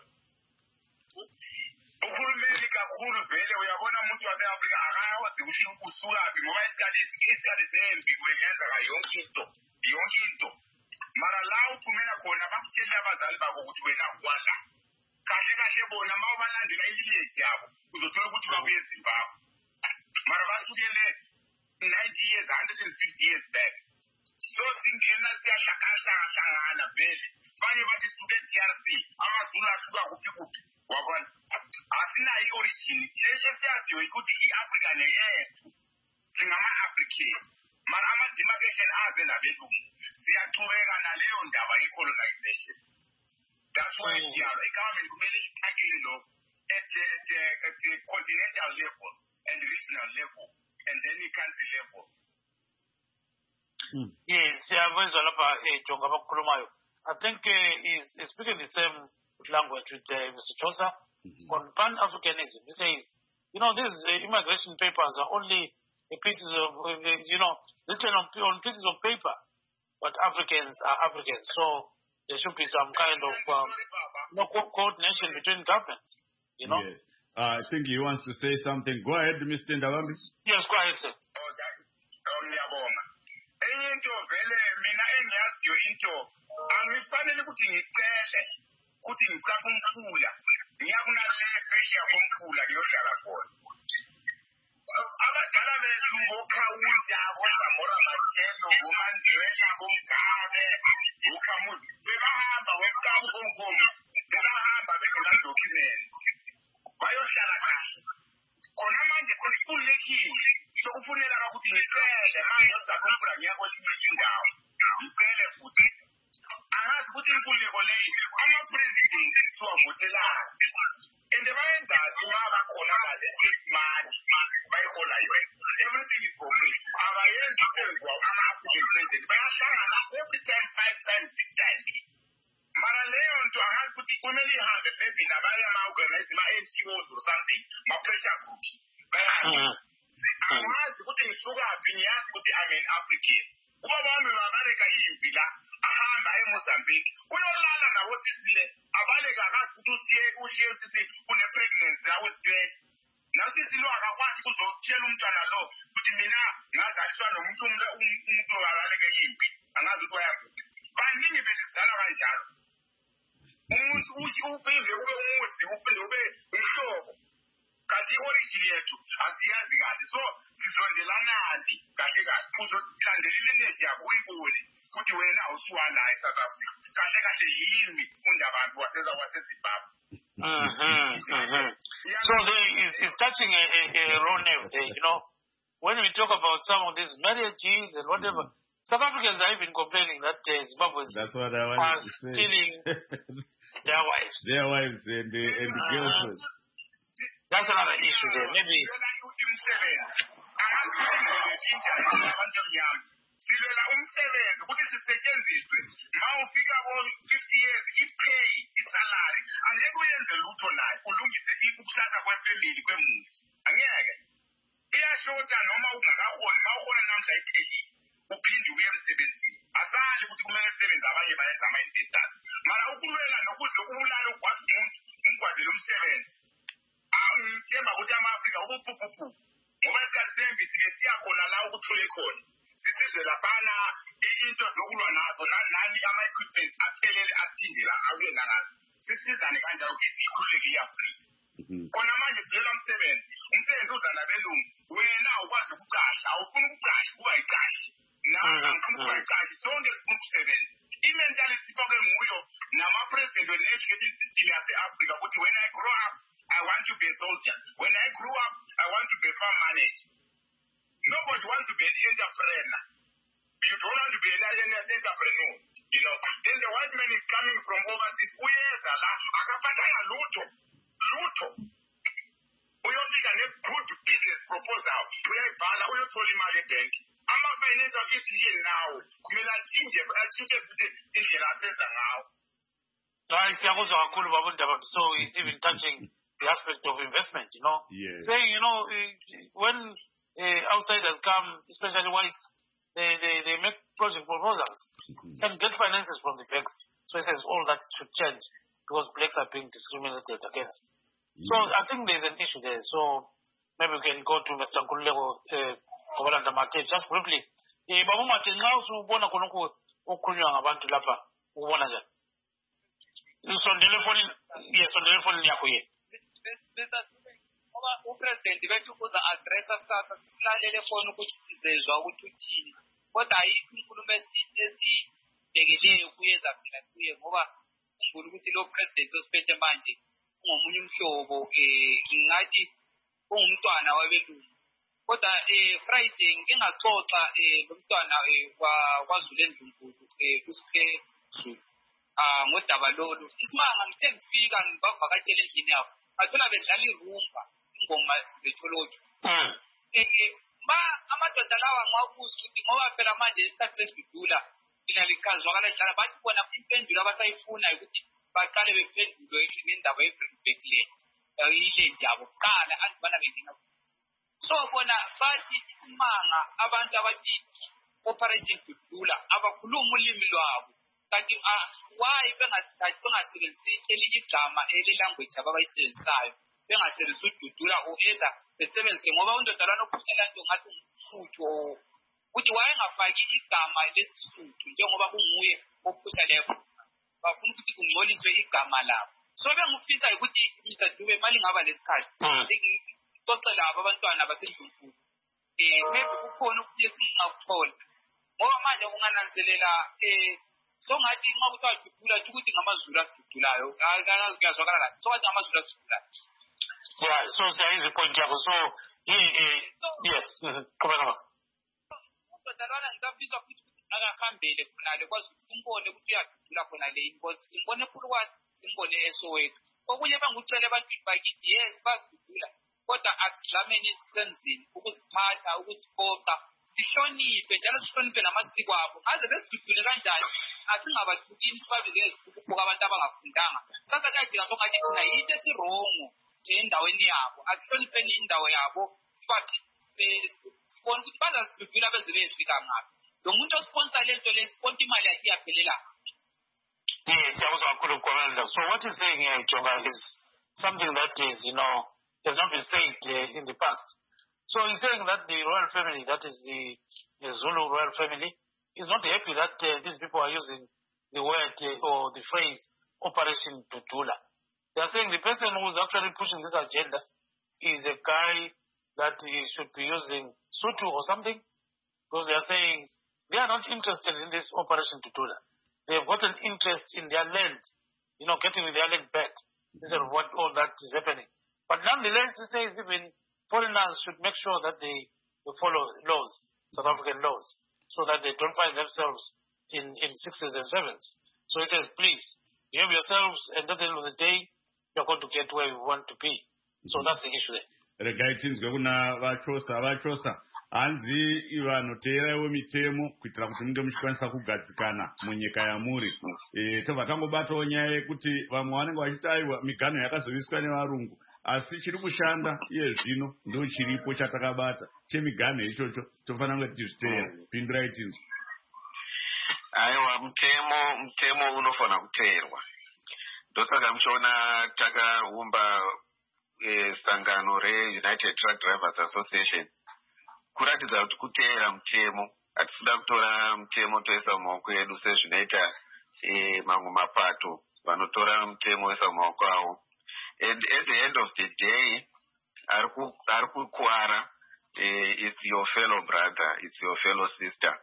Uhulumeni kakhulu vele uyabona umuntu wase-Afrika akawazi ukuthi usukaphi ngoba isikhathi isikhathi sempi kuyenzeka yonke into yonke into mara la uphumela khona bakutshela abazali babo ukuthi wena wala kahle kahle bona ma ubalandela ilileji yabo uzothola ukuthi babuye eZimbabwe mara basukele ninety years one hundred fifty years back. So singena siyahlakahlangana vele banye bathi suke e-D R C amazulu asuka kuphi kuphi wabona asinayo i-origin esiyaziyo ukuthi i-Afrika neyethu singama-African mara ama-demarcation aze nabelungu siyachubeka naleyo ndaba i-colonization. That's why i-government kumele ithakile lokho at the continental level and regional level and any country level. Mm. Yes, siyabuzwa lapha eJonga abakhulumayo. I think uh, he's, he's speaking the same language with uh, Mister Josa mm-hmm. on Pan-Africanism. He says, you know, these uh, immigration papers are only a pieces of, uh, you know, written on, on pieces of paper, but Africans are Africans. So there should be some kind of um, you know, co- coordination between governments, you know. Yes. Uh, I think he wants to say something. Go ahead, Mister Ndawambi. Yes, go ahead, sir. Oh, that, oh, ngiyabonga. Into vele mina engiyaziyo into angifanele ukuthi ngicele ukuthi ngicaphe umfula ngiyakunale fresh yakomfula ngiyohlala khona. Abadala bethu bokhawuda bosamora machelo bomandlela bomgabe ukhamuzi bebahamba wesikamu konkomo bebahamba benona document bayohlala kahle. Khona manje kufunekile sokufunela ukuthi ngicele manje uzakomfula ngiyakwelinye indawo ngicele futhi angazi ukuthi inkululeko leyi imali and bayenza imali khona manje smart bayihola yona everything is for free abayenzi senziwa ama-African president bayahlangana every time five times six times mara leyo nto angazi ukuthi kumele ihambe maybe nabanye ama-organize ma-N G Os or something ma-pressure groups angazi ukuthi ngisukaphi ngiyazi ukuthi I'm an African kuba bami babaleka impi la ahamba eMozambique uyolala nabo sisile abaleka akazi ukuthi usiye ushiye sithi une-pregnancy awesibhele nasisilo akakwazi ukuzotshela umntwana lo ukuthi mina ngazaliswa nomuntu umuntu abaleka impi angazi ukuthi wayakuphi baningi bezizala kanjalo umuntu uphinde ube umuzi uphinde ube umhlobo kanti i-origin yethu asiyazi kahle so sizondelanazi kahle kahle uzolandela ileneji yakho uyibone ukuthi wena awusuwala eSouth Africa kahle kahle yimi undabantu waseZimbabwe. So there is it's touching a, a, a raw nerve there, you know. When we talk about some of these marriages and whatever, South Africans are even complaining that uh, Zimbabweans That's what I are to say. stealing their wives. Their wives and the, and the girlfriends. That's another issue there. Maybe. silela umsebenzi ukuthi sisetshenziswe ma ufika ko fifty years ipay isalary angeke uyenze lutho naye ulungise ukuhlala kwefamily kwemuzi angeke iyashota noma ungakaholi ma uhona namhla ipay uphinde uye emsebenzini asali ukuthi kumele usebenze abanye bayenza ama-investors mara ukulwela nokuze ubulala ukwazi umuntu umkwazela umsebenzi ngithemba ukuthi ama-Afrika ubuphupuphu ngoba siyathembi sike siyakhona la ukuthule khona sisizwe laphana into zokulwa nazo nani ama-equipment aphelele aphindela abuye nakazo sisizane kanjalo isikhululeke i-Afrika khona manje silela umsebenzi umsebenzi uza nabelungu wena ukwazi ukuqasha awufuni ukuqasha kuba yiqashi nangifuna ukuba yiqashi sonke sifuna ukusebenza i-mentality sifake nguyo nama-president we-education system yase-Afrika ukuthi when I grow up I want to be a soldier. When I grew up, I want to be a farm manager. Nobody wants to be an entrepreneur. You don't want to be an entrepreneur. You know, then the white man is coming from overseas. Uyeza la, akapatana luto. Luto. Uyofika ne-good business proposal. Uyayibhala, uyothola imali ebank. Ama-finance afisiye nawo. Kumele achinje, achinje futhi indlela asenza ngawo. Hayi siyakuzwa kakhulu babundaba. So it's even touching the aspect of investment, you know. Yes. Saying, you know, when uh, outsiders come, especially whites, they, they, they make project proposals mm-hmm. and get finances from the banks. So it says all that should change because blacks are being discriminated against. Yeah. So I think there's an issue there. So maybe we can go to Mister Nkululeko Kobalanda Mate just briefly. Babu Mate, nxa usubona khonokho okukhulunywa ngabantu lapha ubona njani? Sondele phone, yes, sondele phone yakho yena. Mister ngoba upresident bethu uza addressa sasa silalele khona ukuthi sizezwa ukuthi uthini kodwa ayikho inkulumo esibhekeleyo kuyeza phela kuye ngoba ukhumbula ukuthi lo president osiphethe manje ungomunye umhlobo eh ngathi ungumntwana wabelungu kodwa eh Friday ngingaxoxa eh lo mntwana kwaZulu eNdlunkulu eh usiphe ah ngodaba lolu isimanga ngithe ngifika ngibavakatshela endlini yabo athola bedlala irumba ingoma zetholojo eh ba amadoda lawa ngakuza ukuthi ngoba phela manje isikhathi sedudula inalikazwakala njalo bathi bona impendulo abasayifuna ukuthi baqale bephendule ngendaba ye-Freebackland ile njabo qala andibana bengina so bona bathi isimanga abantu abathi operation dudula abakhuluma ulimi lwabo kanti why bengathathi bengasebenzisi elinye igama ele-language ababayisebenzisayo bengasebenzisi ududula or either besebenzise ngoba undodalwana ophusela nto ngathi umfutho ukuthi wayengafaki igama lesisuthu njengoba kunguye ophusa leyo bafuna ukuthi kungcoliswe igama labo so bengifisa ukuthi Mister Dube mali ngaba lesikhathi ngixoxela labo abantwana baseNdlunkulu eh maybe kukhona ukuthi singakuthola ngoba manje ungananzelela eh so ngathi uma kuthiwa dudula ukuthi ngamaZulu asidudulayo akazi kuyazwakala kahle so wathi ngamaZulu asidudulayo yeah so siyayizi point yakho so yes qhubeka udodalwana ngitafisa ukuthi akahambele khonale kwazi ukuthi simbone ukuthi uyadudula khona le because simbone ePulukwane simbone eSoweto okunye bangutshela ebantwini bakithi yes basidudula kodwa asidlameni esisenzini ukuziphatha ukuziqoqa sihloniphe njalo sihloniphe namasiko abo ngaze besidudule kanjani asingabathukini sibabize ezikubuka abantu abangafundanga sasa kuyadinga sokungathi thina yithi esirongo endaweni yabo asihlonipheni indawo yabo sibaphi sibone ukuthi bazasidudula beze befika ngaphi lo muntu osponsor lento le sponsor imali yakhe iyaphelela. Yes, I was going to comment. So what he's saying here, Jonga, is something that is, you know, has not been said uh, in the past. So he's saying that the royal family, that is the, the Zulu royal family, is not happy that uh, these people are using the word uh, or the phrase Operation Dudula. They are saying the person who is actually pushing this agenda is a guy that he should be using Sutu or something, because they are saying they are not interested in this Operation Dudula. They have got an interest in their land, you know, getting their land back. This is what all that is happening. But nonetheless, he says even foreigners should make sure that they, they follow laws, South African laws, so that they don't find themselves in, in sixes and sevens. So he says, please, behave yourselves, and at the end of the day, you're going to get where you want to be. So that's the issue there. Regaitinzwe kuna vachosa vachosa hanzi ivanoteerawo mitemo kuitira kuti munge muchikwanisa kugadzikana munyika yamuri. E, tobva tangobatawo nyaya yekuti vamwe vanenge vachiti aiwa miganho yakazoiswa nevarungu asi chiri kushanda iye zvino ndo chiripo chatakabata chemiganho ichocho tofanira kunge tichiteera. Pindurai tinzwe. Aiwa mutemo mutemo unofanira kuteerwa ndosaka muchiona takaumba e, sangano reUnited Truck Drivers Association kuratidza kuti kuteera mutemo hatisida kutora mutemo toisa mumaoko edu sezvinoita e, mamwe mapato vanotora mutemo oisa mumaoko avo. And at the end of the day ari kukwara e, it's your fellow brother, it's your fellow sister.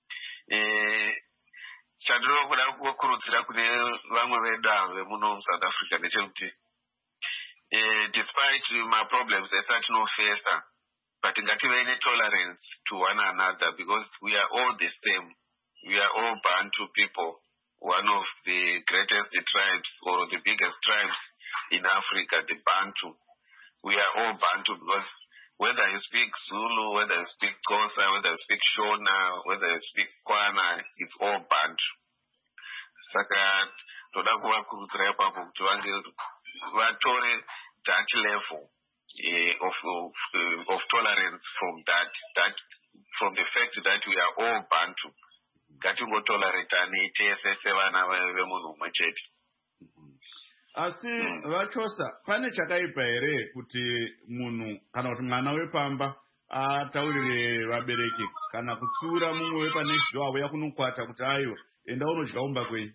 e, chandinokuda kukurudzira kune vamwe vedu vemuno muSouth Africa ndechekuti Uh, despite my problems, I start no facer, but ngative any tolerance to one another because we are all the same. We are all Bantu people, one of the greatest tribes or the biggest tribes in Africa, the Bantu. We are all Bantu because whether you speak Zulu, whether you speak Xhosa, whether you speak Shona, whether you speak Skwana, it's all Bantu. Saka, toda kuvakurudzira ipapo kuti vange vatore that level uh, of of, uh, of tolerance from that that from the fact that we are all Bantu. Ngatingotoleratani tese sevana vemunhu mumwe chete. Asi vachosa pane chakaipa here kuti munhu kana kuti mwana wepamba ataurire vabereki kana kutsiura mumwe wepanext door auya kunokwata kuti aiwa enda unodya umba kwenyu.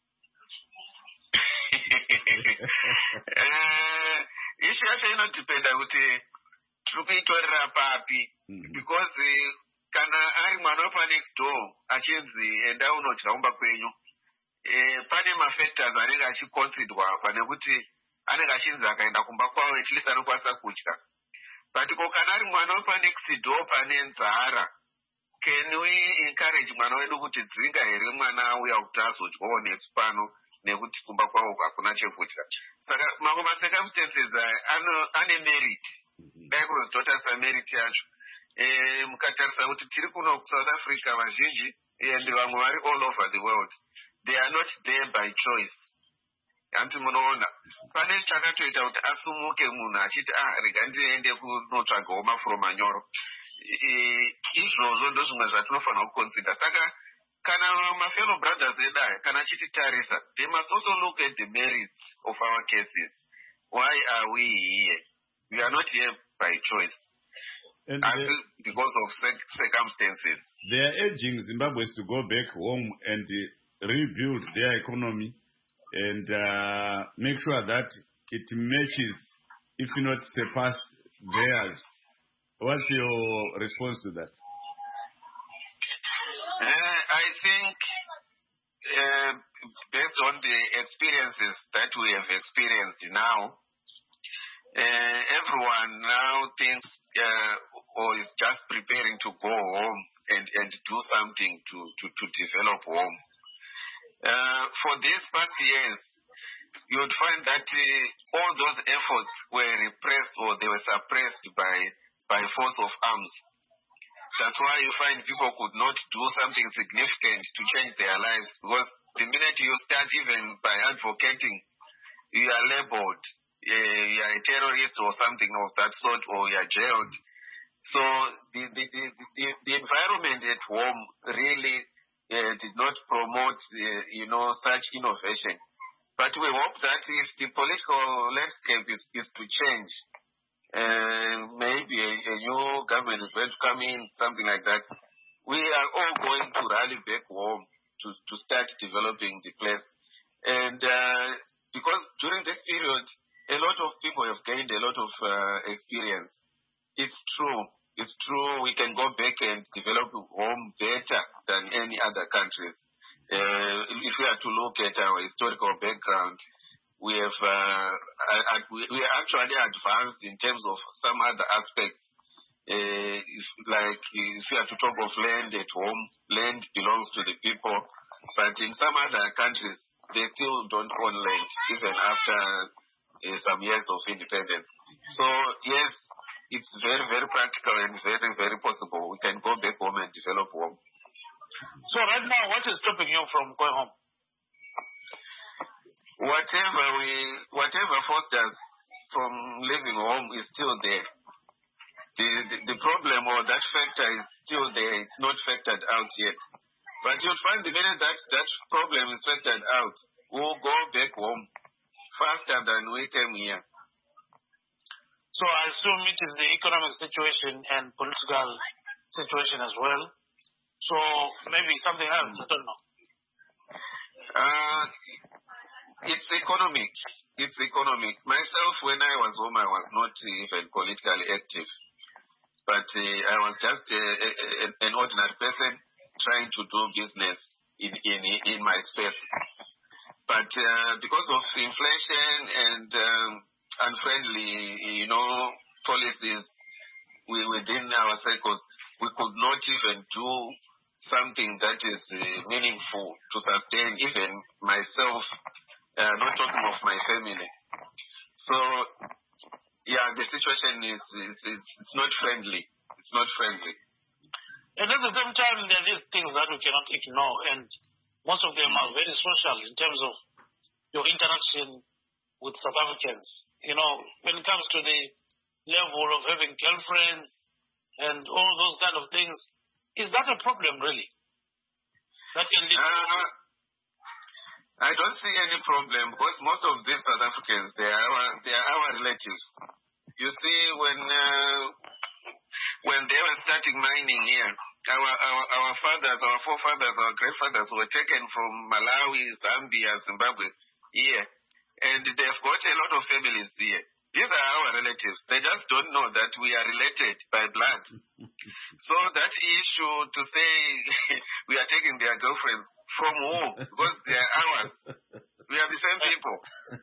Ishu yacho inodependa kuti tiri kuitorera papi because kana ari mwana wepa next door achinzi enda unodya umba kwenyu e, pane mafactors anenge achiconsiderwa apa nekuti anenge achinzi akaenda kumba kwavo at least anokwanisa kudya. But ko kana ari mwana wepa next door pane nzara, can we encourage mwana wedu kuti dzinga here mwana uya kuti azodyawo nesu pano nekuti kumba kwavo hakuna chekudya. Saka mamwe macircumstances ane merit, dai kunozototarisa merit yacho. E, mukatarisa kuti tiri kuno kuSouth Africa vazhinji and vamwe vari all over the world, they are not there by choice. Hanti munoona pane chakatoita kuti asumuke munhu achiti ah rega ndiende kunotsvagawo mafuromanyoro. Izvozvo ndo zvimwe zvatinofanira kuconsider. Saka kana my fellow brothers edaya kana chititarisa, they must also look at the merits of our cases. Why are we here? We are not here by choice. And they, because of circumstances. They are urging Zimbabweans to go back home and uh, rebuild their economy and uh, make sure that it matches, if not surpass theirs. What's your response to that? Uh, I think uh, based on the experiences that we have experienced now, uh, everyone now thinks uh, or is just preparing to go home and, and do something to, to, to develop home. Uh, for these past years, you would find that uh, all those efforts were repressed or they were suppressed by, by force of arms. That's why you find people could not do something significant to change their lives, because the minute you start even by advocating, you are labeled, uh, you are a terrorist or something of that sort, or you are jailed. So the, the, the, the, the environment at home really uh, did not promote, uh, you know, such innovation. But we hope that if the political landscape is, is to change, uh, maybe a, a new government is going to come in, something like that, we are all going to rally back home to, to start developing the place. And uh, because during this period, a lot of people have gained a lot of uh, experience. It's true. It's true. We can go back and develop home better than any other countries. Uh, if we are to look at our historical background, we have uh, uh, we, we are actually advanced in terms of some other aspects. Uh, if, like if we are to talk of land at home, land belongs to the people. But in some other countries, they still don't own land, even after uh, some years of independence. So, yes, it's very, very practical and very, very possible. We can go back home and develop home. So right now, what is stopping you from going home? Whatever we, whatever forced us from leaving home is still there. The, the, the problem or that factor is still there. It's not factored out yet. But you'll find the minute that that problem is factored out, we'll go back home faster than we came here. So I assume it is the economic situation and political situation as well. So maybe something else, I don't know. Uh, it's economic. It's economic. Myself, when I was home, I was not even politically active. But uh, I was just a, a, a, an ordinary person trying to do business in, in, in my space. But uh, because of inflation and um, unfriendly, you know, policies within our circles, we could not even do something that is uh, meaningful to sustain even myself, uh, not talking of my family. So, yeah, the situation is, is, is it's not friendly. It's not friendly. And at the same time, there are these things that we cannot ignore, and most of them are very social in terms of your interaction with South Africans. You know, when it comes to the level of having girlfriends and all those kind of things, is that a problem, really? That can lead uh, I don't see any problem, because most of these South Africans, they are our, they are our relatives. You see, when uh, when they were starting mining here, our, our, our fathers, our forefathers, our grandfathers were taken from Malawi, Zambia, Zimbabwe here, and they've got a lot of families here. These are our relatives. They just don't know that we are related by blood. So that issue to say we are taking their girlfriends from who? Because they are ours. We are the same people.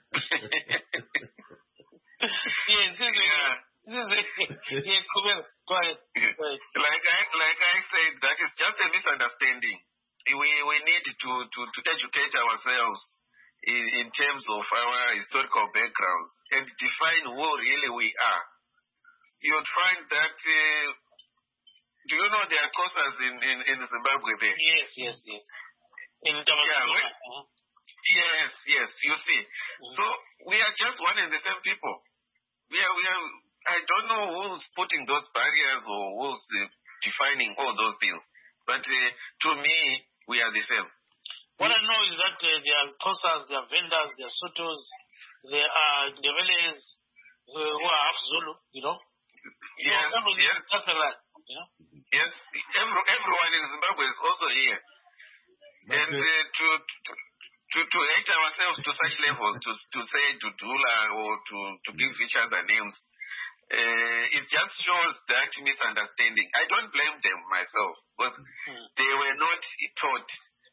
yes, this is, yeah. This is, yeah, go ahead. Go ahead. Like I, like I said, that is just a misunderstanding. We, we need to, to, to educate ourselves In, in terms of our historical backgrounds and define who really we are. You'd find that, uh, do you know there are Xhosas in, in, in Zimbabwe there? Yes, yes, yes. In yeah, we, uh-huh. Yes, yes, you see. Mm-hmm. So we are just one and the same people. We are, we are, I don't know who's putting those barriers or who's uh, defining all those things. But uh, to me, we are the same. What I know is that uh, there are Xhosas, there are vendors, there are Sotos, there are Ndeveles uh, who are half Zulu, you know? Yes, so yes. Just like that, you know? Yes, Every, everyone in Zimbabwe is also here. But and uh, to, to to to hate ourselves to such levels, to to say to Dula or to, to give each other names, uh, it just shows that misunderstanding. I don't blame them myself, because mm-hmm. they were not taught.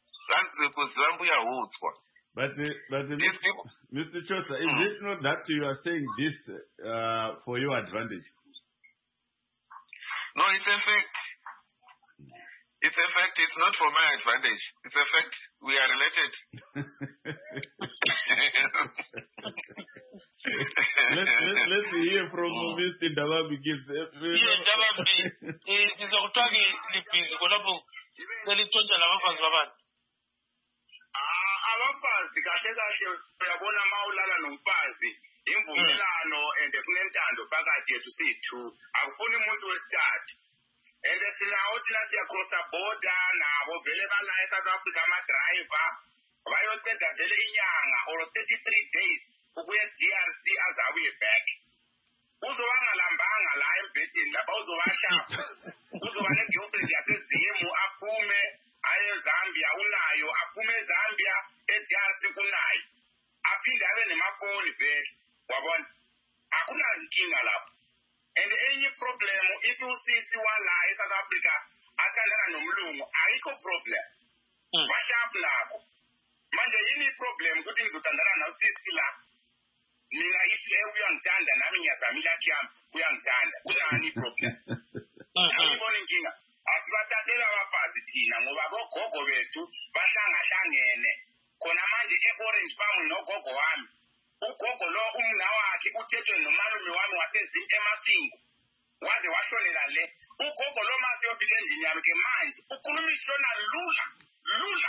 But, uh, but uh, Mister Chosa, is it not that you are saying this uh, for your advantage? No, it's a fact. It's a fact. It's not for my advantage. It's a fact. We are related. let's, let's, let's hear from oh. Mister Ndabambi Gibbs. Yeah, Ndabambi. Sizokuthoke libhizi khonapho selithonja labafazi babantu. Ah, abafazi kahle kahle uyabona mawulala nomfazi imvumelano and kunentando phakathi yethu sithu akufuni umuntu wesithathu. And sinawo thina siya cross border nabo vele bala eSouth Africa ama driver bayoceda vele inyanga or thirty-three days ukuya D R C azabuye back. Uzobangalambanga la embedeni lapha uzobashapha. Uzoba ne-girlfriend yasezimu aphume aye Zambia unayo aphume Zambia e-D R C kunayo. Aphinde abe nemafoni vele wabona. Akuna inkinga lapho. And any problem if you see wala eSouth Africa athandana nomlungu ayikho problem. Bashapha nako. Manje yini problem ukuthi ngizothandana nosisi la? Mina if uyangithanda nami ngiyazamila kyami uyangithanda kunani problem. Ayibona inkinga. Asibathathela abafazi thina ngoba bogogo bethu bahlangahlangene. Khona manje e-Orange Farm nogogo wami. Ugogo lo umna wakhe uthethwe nomalume wami wasezini emasingo. Waze washonela le. Ugogo lo mase yofika endlini yami ke manje ukhulumishona lula lula.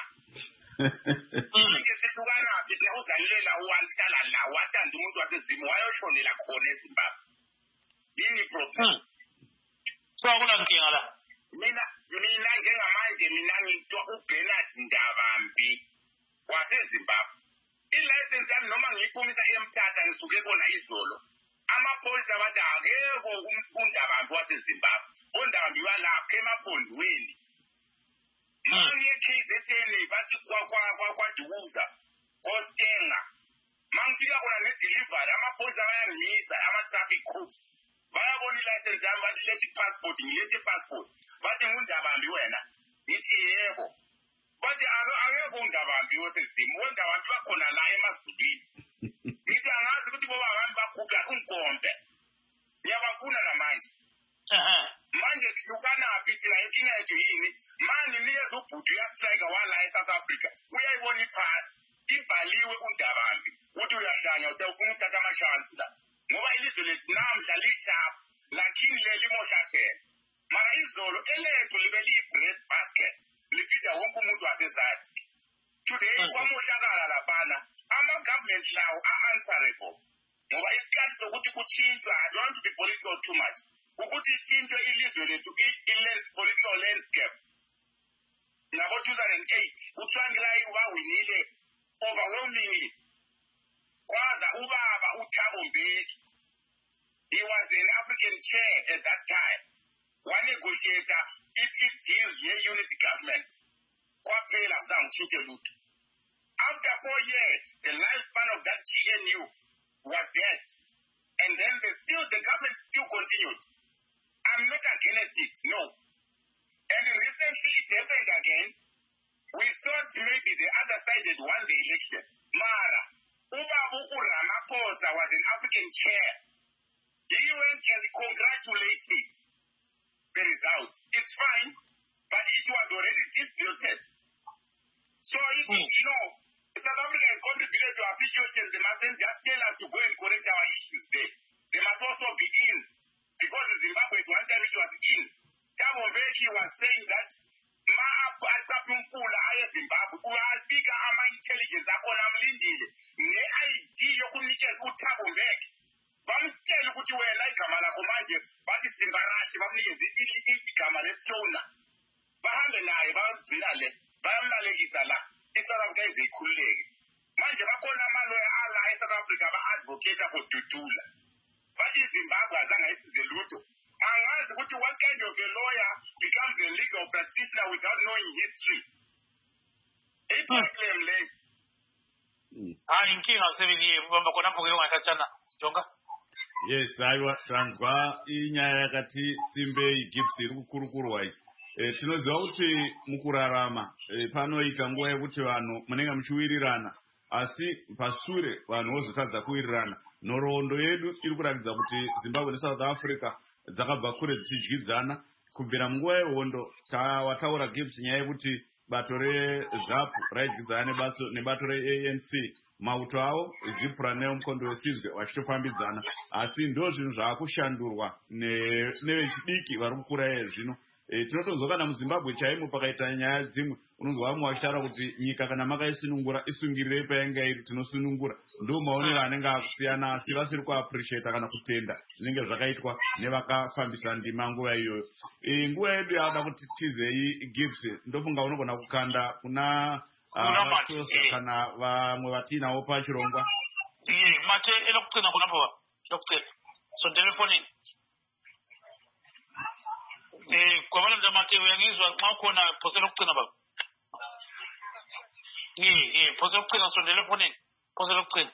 Manje sihlukana bithi uzalilela uwanhlala la wathanda umuntu wasezini wayoshonela khona eZimbabwe. Yini problem? So akuna nkinga la. Mina mina njengamanje mina ngitwa uBernard Ndabambi waseZimbabwe. I-license yami noma ngiyiphumisa emthatha ngisuke khona izolo. Amapholisa bathi akekho uNdabambi waseZimbabwe. uNdabambi walapha emapondweni. Manje case etheni bathi kwa kwa kwaDukuza koStenga. Mangifika khona ne-delivery amapholisa bayangimisa ama-traffic cops. Bayabona i-license yami bathi lethi passport ngilethi passport. Bathi nguNdabambi wena. Ngithi yebo. Bathi akekho uNdabambi wasezimu. uNdabambi bakhona la emasudwini. Ngithi angazi ukuthi boba abantu bakhupha unkompe. Ngiyabafuna namanje. Manje sihlukana phi thina inkinga yethu yini? Manje nikeza ubhuti uyastrike wala eSouth Africa. Uyayibona iphasi. Ibhaliwe uNdabambi. Uthi uyahlanya utawufuna ukuthatha amashansi la. Ngoba ilizwe lethu namhla lishapha lakini leli moshakela. Mara izolo elethu libe liyi-bread basket. Lifida wonke umuntu wasezathi. Today kwamoshakala laphana ama-government lawo are-answerable. Ngoba isikhathi sokuthi kuchintshwa, I don't want to be political too much. Ukuthi ichintshwe ilizwe lethu i-political landscape. Ngabo two thousand eight uTsvangirai wawinile overwhelmingly. Kwaza ubaba uThabo Mbeki. He was an African chair at that time. One negotiator, if it deals with unity government. Kwaphela sangitshintshe lutho. After four years, the lifespan of that G N U was dead. And then the still the government still continued. I'm not against it, no. And recently it happened again. We thought maybe the other side had won the election. Mara, Ubabu Ramaphosa was an African chair. He went and congratulated the results. It's fine, but it was already disputed. So if, mm. you know, South Africa has contributed to our situation, they mustn't just tell us to go and correct our issues there. They must also be in. Because in Zimbabwe, at one time it was in. Thabo Mbeki was saying that Ma-Apatapumfula aye Zimbabwe, uwafika ama-intelligence akhona amlindile. Ne-I D yokunikeza uThabo Mbeki. Bamtshela ukuthi wena igama lakho manje bathi Simbarashi bamnikeze igama lesona. Bahambe naye bayogcina le, bayamlalekisa la. iSouth Africa izikhululeke. Manje bakhona amaloya ala eSouth Africa ba-advocate for Dudula. Bathi iZimbabwe azange isize lutho. Angazi ukuthi what kind of a lawyer becomes a legal practitioner without knowing history. I-problem le. Hayi inkinga sebeliye bamba khona phoko ngakatshana jonga. Yes, aiwa tanzwa inyaya yakati Simbe Gibbs iri kukurukurwa iyi. E, tinoziva kuti mukurarama e, panoita nguva yekuti vanhu munenge muchiwirirana asi pashure vanhu vozotadza kuwirirana. Nhoroondo yedu iri kuratidza kuti Zimbabwe neSouth Africa dzakabva kure dzichidyidzana kubvira munguva yehondo. Wataura Gibbs nyaya yekuti bato rezap raidyidzana nebato re-A N C mauto avo zipura nemukondo wesizwe vachitofambidzana, asi ndo zvinhu zvaakushandurwa nevechidiki vari kukura zvino. E, tinotonzwa kana muZimbabwe chaimo pakaita nyaya dzimwe unonzwa vamwe vachitaura kuti nyika kana makaisunungura isungirirei painga iri tinosunungura. Ndo maonero anenge akusiyana, asi vasiri kuappreciata kana kutenda zvinenge zvakaitwa nevakafambisa ndima nguva iyoyo. E, nguva yedu yada kuti tizei Gibbs, ndofunga unogona kukanda kuna vachosa uh, kana vamwe vatinawo pachirongwa. Iye mate enokutsina kunapo enokutsina so telephone eh kwabana ndamate uyangizwa xa ukhona phose lokucina baba. Eh eh phose lokucina so telephone phose lokucina.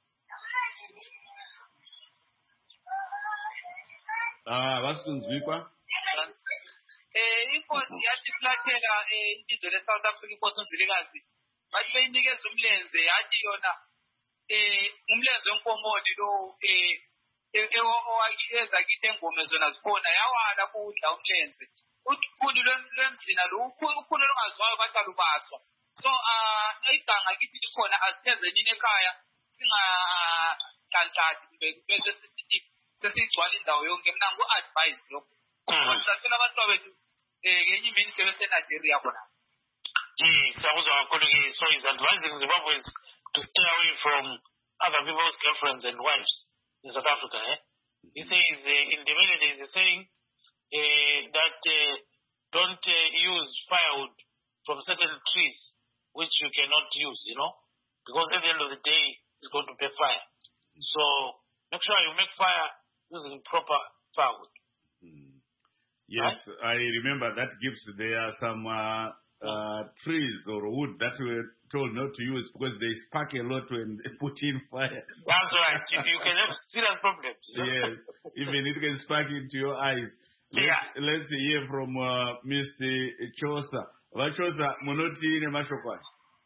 Ah vasinzwikwa. Eh inkosi yathi flathela eh izwe le South Africa inkosi umzilikazi bathi beyinikeza umlenze yathi yona eh umlenze wenkomodi lo eh owakiyeza kithi engome zona zikhona yawala kudla umlenze ukhulu lwemzina lo ukhulu longazwayo baqala ubaswa so ah iganga kithi likhona asitheze nini ekhaya singahlanhlathi bese sithi sesigcwala indawo yonke mina ngu advice lo basacela abantu bethu eh ngenye imini sebese Nigeria khona. Yes, I was calling so he's advising Zimbabweans to stay away from other people's girlfriends and wives in South Africa. Eh? He says uh, in the village there is a saying uh, that uh, don't uh, use firewood from certain trees which you cannot use, you know, because at the end of the day it's going to backfire. So make sure you make fire using proper firewood. Mm. Yes, right? I remember that gives there are some uh, uh, trees or wood that were told not to use because they spark a lot when they put in fire. That's right. You can have serious problems. You know? Yes, even it can spark into your eyes. Let's, yeah. let's hear from uh, Mister Chosa. Vachosa, munoti ne mashokwa.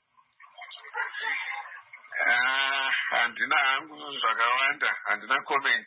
Ah, handina hangu zvakawanda, handina comment.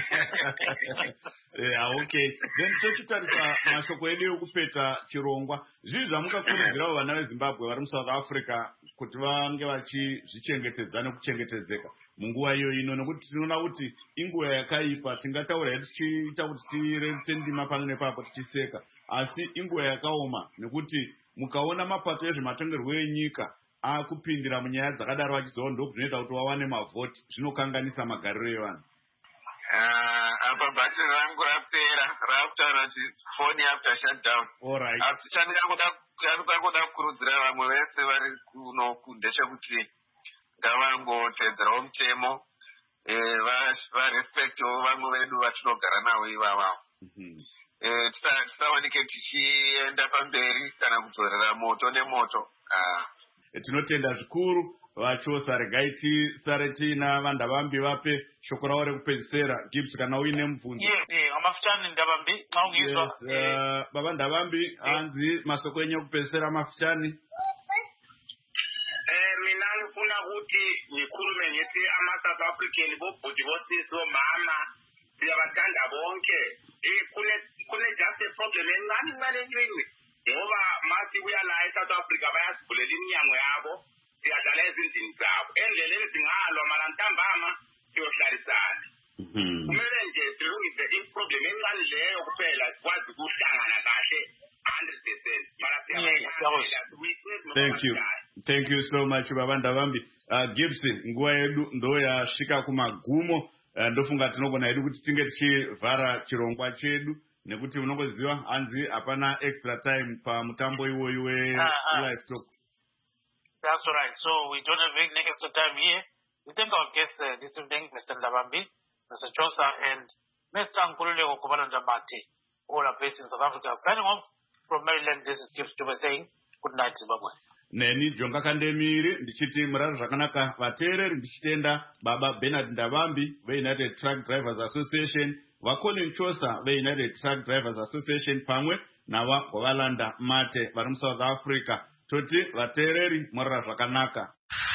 Yeah, okay. Then tochitarisa mashoko edu okupeta chirongwa. Zvinhu zvamukakurudzirawo vana veZimbabwe vari muSouth Africa kuti vange vachizvichengetedza nekuchengetedzeka munguva iyo ino, nekuti tinoona kuti inguva yakaipa. Tingataura tichiita kuti tiretse ndima pano nepapo tichiseka, asi inguva yakaoma nekuti mukaona mapato ezvematongerwo enyika akupindira munyaya dzakadaro vachizoona ndozvinoita kuti vawane mavhoti, zvinokanganisa magariro evanhu. Apa bhatiri rangu rapera rakutaura kuti foni after shutdown. Alright. Asi chandingangoda kuda kukurudzira vamwe vese vari kuno ndechekuti ngavangotedzerawo mutemo, varespectewo vamwe vedu vatinogara navo ivava. Tisaoneke tichienda pamberi kana kudzorera moto nemoto. Tinotenda zvikuru vachosa. Regai tisare tina vandavambi vape shoko ravo rekupedzisira. Gibbs, kana uine mubvunzo. Amafutani ndavambi maungizwa. Yes, baba ndavambi hanzi masoko enyu ekupedzisira mafutani. Eh mina ngifuna ukuthi ngikhulume ngithi ama South African bobhuti bosisi bomama siyabathanda bonke. Eh kune kune just a problem encane kumele ngicingwe. Ngoba masi kuya la eSouth Africa bayasivulela iminyango yabo, siyadlala ezindlini zabo. Endleleni singalwa mara ntambama siyohlalisana. Kumele nje silungise iproblem encane leyo kuphela sikwazi ukuhlangana kahle one hundred percent. Mara siyabona siyabona. Thank you. Thank you so much baba ndavambi. Uh, Gibson, nguva yedu ndo yasvika kumagumo. Uh, ndofunga tinogona hedu kuti tinge tichivhara chirongwa chedu. Nekuti unongoziva hanzi hapana extra time pa mutambo iwoyi we livestock. That's right. So we don't have any extra time here. We thank our guests uh, this evening, Mister Ndavambi, Mister Chosa, and Mister Nkululeko Kubalanda-Mate, all are based in South Africa. Signing off from Maryland, this is Gibbs Dube saying good night, Zimbabwe. Neni Jonga Kandemiri, ndichiti murari zvakanaka vateereri, ndichitenda baba Bernard Ndavambi ve United Truck Drivers Association, vaColin Chosa ve United Truck Drivers Association pamwe nava Govalanda Mate vari muSouth Africa. Toti vateereri murari zvakanaka.